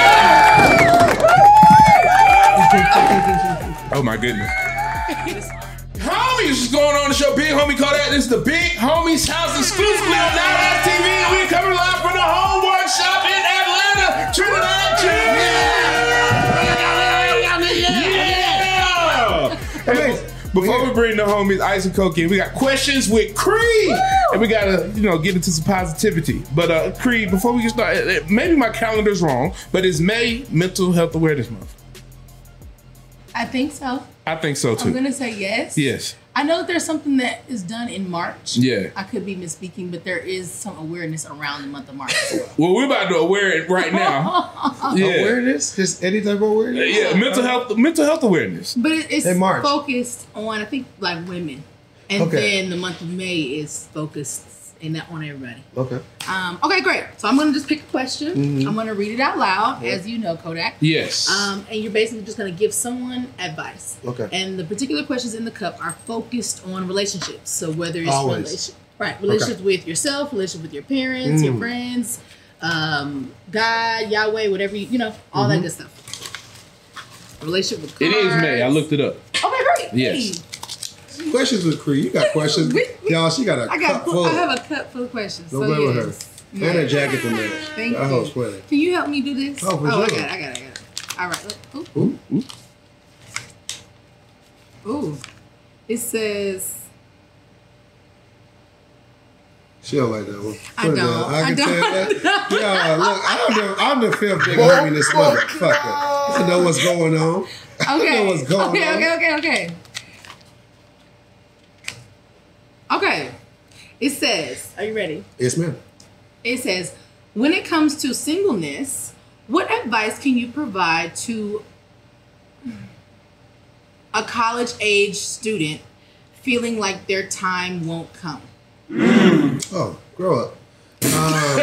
Oh my goodness. Homies, what's going on the show? Big Homie Kodak. This is the Big Homies House exclusively on Now That's T V. And we coming live from the Homework Shop in Atlanta, Trinidad James. Yeah! Hey, before we bring the homies Ice and Coke in, we got questions with Creed. And we gotta, you know, get into some positivity. But uh Creed, before we get started, maybe my calendar's wrong, but it's May Mental Health Awareness Month. I think so. I think so too. I'm gonna say yes. Yes. I know that there's something that is done in March. Yeah. I could be misspeaking, but there is some awareness around the month of March as well. Well, we're about to aware it right now. Yeah. Awareness? Just any type of awareness? Yeah, mental health, mental health awareness. But it, it's In March. focused on, I think, like women, and Okay. then the month of May is focused in that on everybody. Okay. Um, okay, great. So I'm gonna just pick a question. Mm-hmm. I'm gonna read it out loud, as you know, Kodak. Yes. Um, and you're basically just going to give someone advice. Okay. And the particular questions in the cup are focused on relationships. So whether it's Always. relation, right, relationships with yourself, relationship with your parents, Mm. your friends, um, God, Yahweh, whatever you, you know, all that good stuff. A relationship with it cards. is May. I looked it up. Okay, great. Yes. Hey, Questions with Creed. You got questions. We- we- Y'all, she got a I cup got. full. I have a cup full of questions. Don't so play with yes. her. And a jacket to match. Thank That you. hoe's playing. Can you help me do this? Oh, for I sure. got it. I got it. I got it. All right. Look. Ooh. Ooh, ooh. Ooh. It says. She don't like that one. I Put it don't. down. I I can don't. tell that. Yeah, look, I'm the, I'm the fifth big homie in this motherfucker. I know what's going on. I Okay. know what's going okay, on. okay, okay, okay. Okay. It says, are you ready? Yes, ma'am. It says, when it comes to singleness, what advice can you provide to a college age student feeling like their time won't come? Oh, grow up. Um,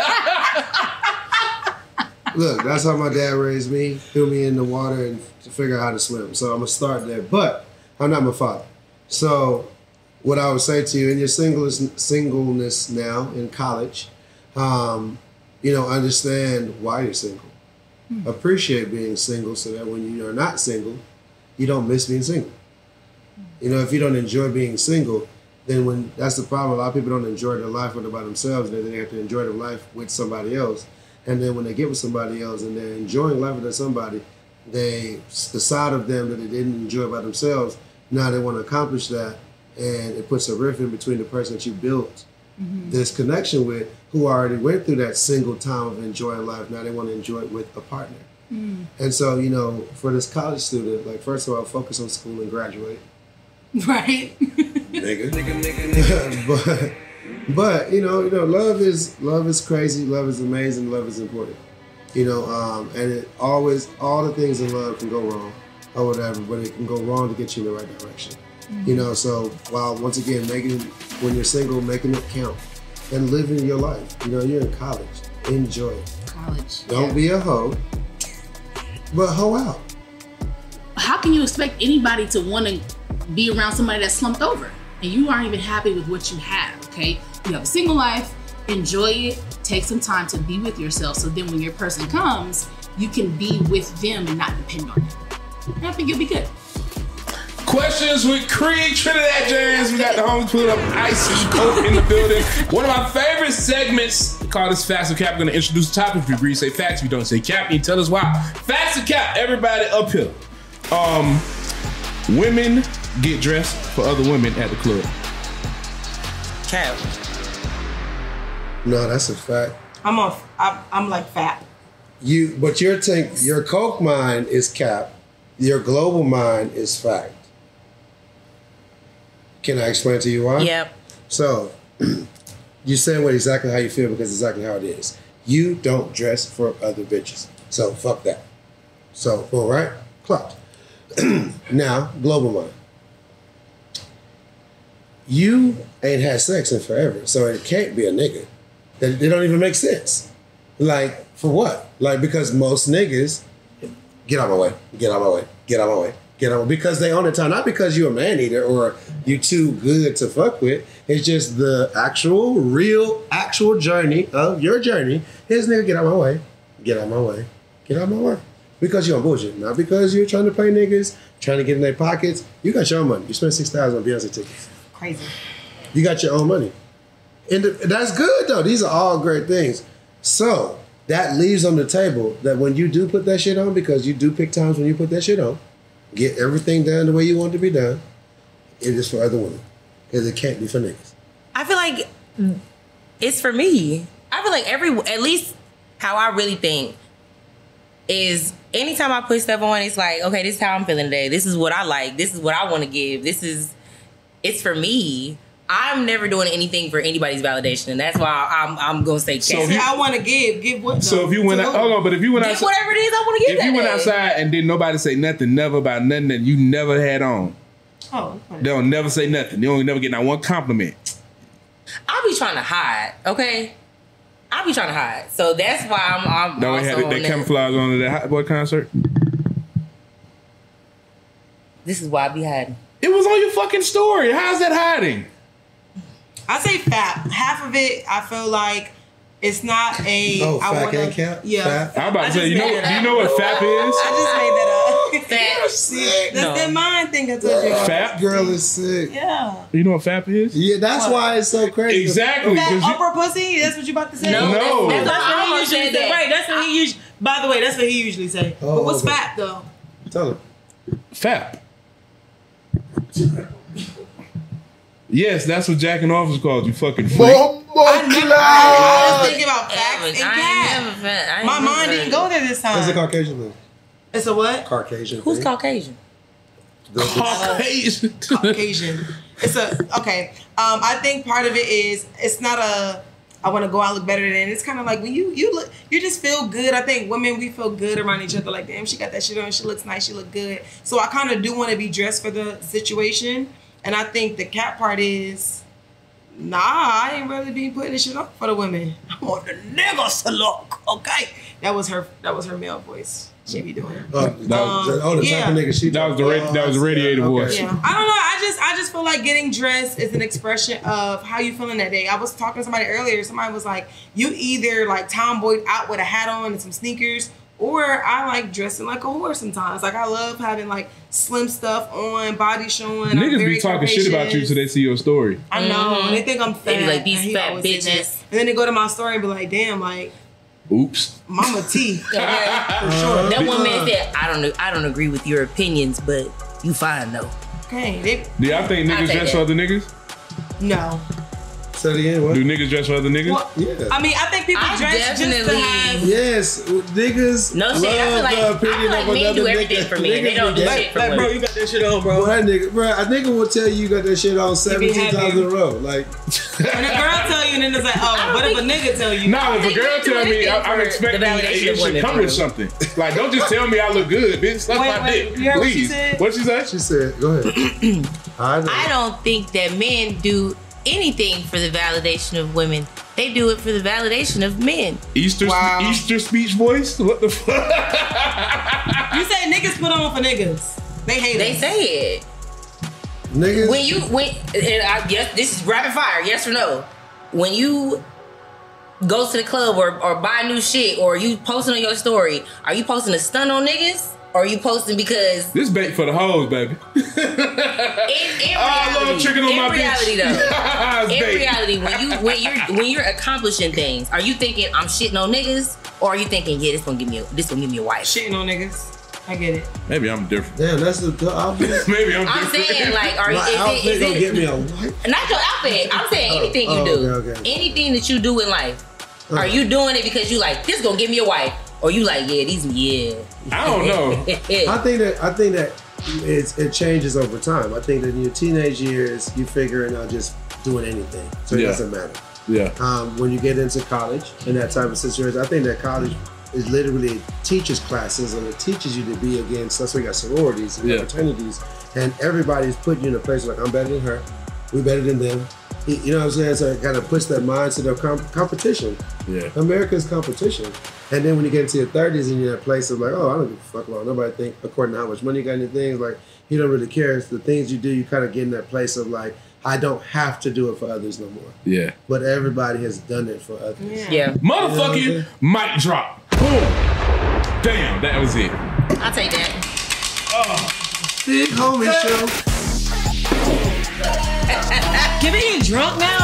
look, that's how my dad raised me. Threw me in the water and to figure out how to swim. So I'm gonna start there. But I'm not my father. So what I would say to you in your singleness, singleness now in college, um, you know, understand why you're single. Appreciate being single so that when you are not single, you don't miss being single. You know, if you don't enjoy being single, then when that's the problem. A lot of people don't enjoy their life when they're by themselves, and then they have to enjoy their life with somebody else. And then when they get with somebody else and they're enjoying life with somebody, they the side of them that they didn't enjoy by themselves, now they want to accomplish that, and it puts a rift in between the person that you built this connection with, who already went through that single time of enjoying life. Now they want to enjoy it with a partner. Mm. And so, you know, for this college student, like, first of all, focus on school and graduate. Right. Nigga. Nigga, nigga, nigga. but, but, you know, you know, love is, love is crazy, love is amazing, love is important. You know, um, and it always, all the things in love can go wrong or whatever, but it can go wrong to get you in the right direction. Mm-hmm. You know, so while, once again, making, when you're single, making it count and living your life. You know, you're in college. Enjoy it. College. Don't yeah. be a hoe, but hoe out. How can you expect anybody to want to be around somebody that's slumped over and you aren't even happy with what you have, okay? You have a single life, enjoy it, take some time to be with yourself so then when your person comes, you can be with them and not depend on them. And I think you'll be good. Questions with Creed, Trinidad James. We got the homies put up Ice Coke in the building. One of my favorite segments called this Facts or Cap. I'm going to introduce the topic. If you agree, say facts. If you don't, say cap. You tell us why. Facts or Cap. Everybody up here. Um, women get dressed for other women at the club. Cap. No, that's a fact. I'm on. I'm, I'm like fat. You, but your tank, your Coke mind is cap. Your global mind is fact. Can I explain to you why? Yep. So, you're saying what exactly how you feel because exactly how it is. You don't dress for other bitches. So, fuck that. So, all right? Clout. Now, global mind. You ain't had sex in forever, so it can't be a nigga. It, it don't even make sense. Like, for what? Like, because most niggas, get out my way, get out my way, get out my way. You know, because they own the time, not because you're a man eater or you too good to fuck with. It's just the actual, real, actual journey of your journey. Here's nigga, get out my way, get out my way, get out my way. Because you're on bullshit, not because you're trying to play niggas, trying to get in their pockets. You got your own money. You spent six thousand on Beyonce tickets. Crazy. You got your own money, and that's good though. These are all great things. So that leaves on the table that when you do put that shit on, because you do pick times when you put that shit on. Get everything done the way you want it to be done. It is for other women. Because it can't be for niggas. I feel like it's for me. I feel like every, at least how I really think is anytime I put stuff on, it's like, okay, this is how I'm feeling today. This is what I like. This is what I want to give. This is, it's for me. I'm never doing anything for anybody's validation, and that's why I'm I'm gonna say. So you, I want to give, give what? So if you went, out, hold on, but if you went give outside, whatever it is I want to give. If that you went day. outside and didn't nobody say nothing, never about nothing that you never had on, oh, okay. they'll never say nothing. They don't never get not one compliment. I'll be trying to hide, okay? I'll be trying to hide, so that's why I'm. I'm No, they also had that, on that that. camouflage on at that Hot Boy concert. This is why I be hiding. It was on your fucking story. How's that hiding? I say fat. Half of it, I feel like it's not a. Oh, I fat wanna, and cap? Yeah. Fat? I'm about I to say, just you know, made do it you up. know what F A P is? I just made that up. Fat. Sick. That's No. that mind thing I told you. F A P? Girl is sick. Yeah. You know what F A P is? Yeah, that's What? why it's so crazy. Exactly. Fat 'cause you- upper pussy? That's what you about to say? No, No. That's, That's that's what what he I usually said. say. Right, that's what he usually. By the way, that's what he usually say. Oh, but what's okay. fat though? Tell him. F A P. Yes, that's what jacking off is called. You fucking freak. I never. I was thinking about facts I and ain't cat. never fat. I ain't My never mind fat. didn't go there this That's a time. Caucasian thing. It's a what? Caucasian Who's thing. Caucasian? The- the- Caucasian. Caucasian. It's a okay. Um, I think part of it is it's not a. I want to go out look better than. It's kind of like when you you look, you just feel good. I think women we feel good around each other. Like damn, she got that shit on. She looks nice. She look good. So I kind of do want to be dressed for the situation. And I think the cat part is, nah, I ain't really be putting this shit up for the women. I want the niggas to look. Okay, that was her. That was her male voice. She be doing. Oh, That was- the- oh, the yeah. type of nigga she That was the ra- that was the radiator voice. Yeah, I don't know. I just I just feel like getting dressed is an expression of how you feeling that day. I was talking to somebody earlier. Somebody was like, you either like tomboy out with a hat on and some sneakers, or I like dressing like a whore sometimes. Like I love having like slim stuff on, body showing. I'm Niggas very be talking shit about you curvaceous. till they see your story. I know. They think I'm fat. They be like, these and he fat always say that. bitches. And then they go to my story and be like, damn, like Oops. Mama T. For sure. That one man said, "I don't, I don't agree with your opinions, but you fine though." Okay, they, Do y'all think I niggas take dress it. for other niggas? no. Say it again. What? Do niggas dress for other niggas? Well, Yeah. I mean, I think people I dress just to definitely- have. Yes, niggas. No shit. I feel love like, the I opinion feel like of men another do everything nigga. for men. They Niggas don't do be shit gay. for Like, bro, women. you got that shit on, Bro, bro. that nigga, bro, a nigga will tell you you got that shit on seventeen happy. times in a row. Like, When a girl tell you, and then it's like, oh, what if a nigga tell you? No, if a think girl men do tell me, anything I, I'm for expecting the it, validation it of should women come for with real. something. Like, don't just tell me I look good, bitch. Suck Wait, my wait, dick, you heard what she please. said? What she say? she said, go ahead. I know. I don't think that men do anything for the validation of women. They do it for the validation of men. Easter Wow. Easter speech voice? What the fuck? You say niggas put on for niggas. They hate They us. say it. Niggas. When you when and I guess this is rapid fire, yes or no? When you go to the club or, or buy new shit or you posting on your story, are you posting a stun on niggas? Or are you posting because This bait for the hoes, baby. in, in Ah, little reality, chicken on in my reality bitch. though, It's in bait. reality, when you when you're when you're accomplishing things, are you thinking I'm shitting on niggas, or are you thinking yeah this gonna give me a, this gonna give me a wife? Shitting on niggas. I get it. Maybe I'm different. Damn, that's the, the outfit. Maybe I'm, I'm different. saying like, are My is outfit it, is gonna it get me a wife. not your outfit? I'm saying anything you oh, do, okay, okay. anything that you do in life. Uh. Are you doing it because you like this gonna give me a wife, or you like yeah these yeah? I don't know. I think that I think that it's, it changes over time. I think that in your teenage years, you figuring out just doing anything, so it Yeah. doesn't matter. Yeah. Um, when you get into college and that type of situation, I think that college is literally teachers classes and it teaches you to be against. That's why you got sororities and Yeah. fraternities, and everybody's putting you in a place like I'm better than her, we're better than them. You know what I'm saying? So it kind of puts that mindset of com- competition. Yeah. America's competition. And then when you get into your thirties and you're in a place of like, oh, I don't give a fuck about nobody think according to how much money you got and things, like you don't really care. It's the things you do, you kind of get in that place of like, I don't have to do it for others no more. Yeah. But everybody has done it for others. Yeah, Motherfucking Yeah. mic drop. Boom. Damn, that was it. I'll take that. Big homie show. Giving you drunk now?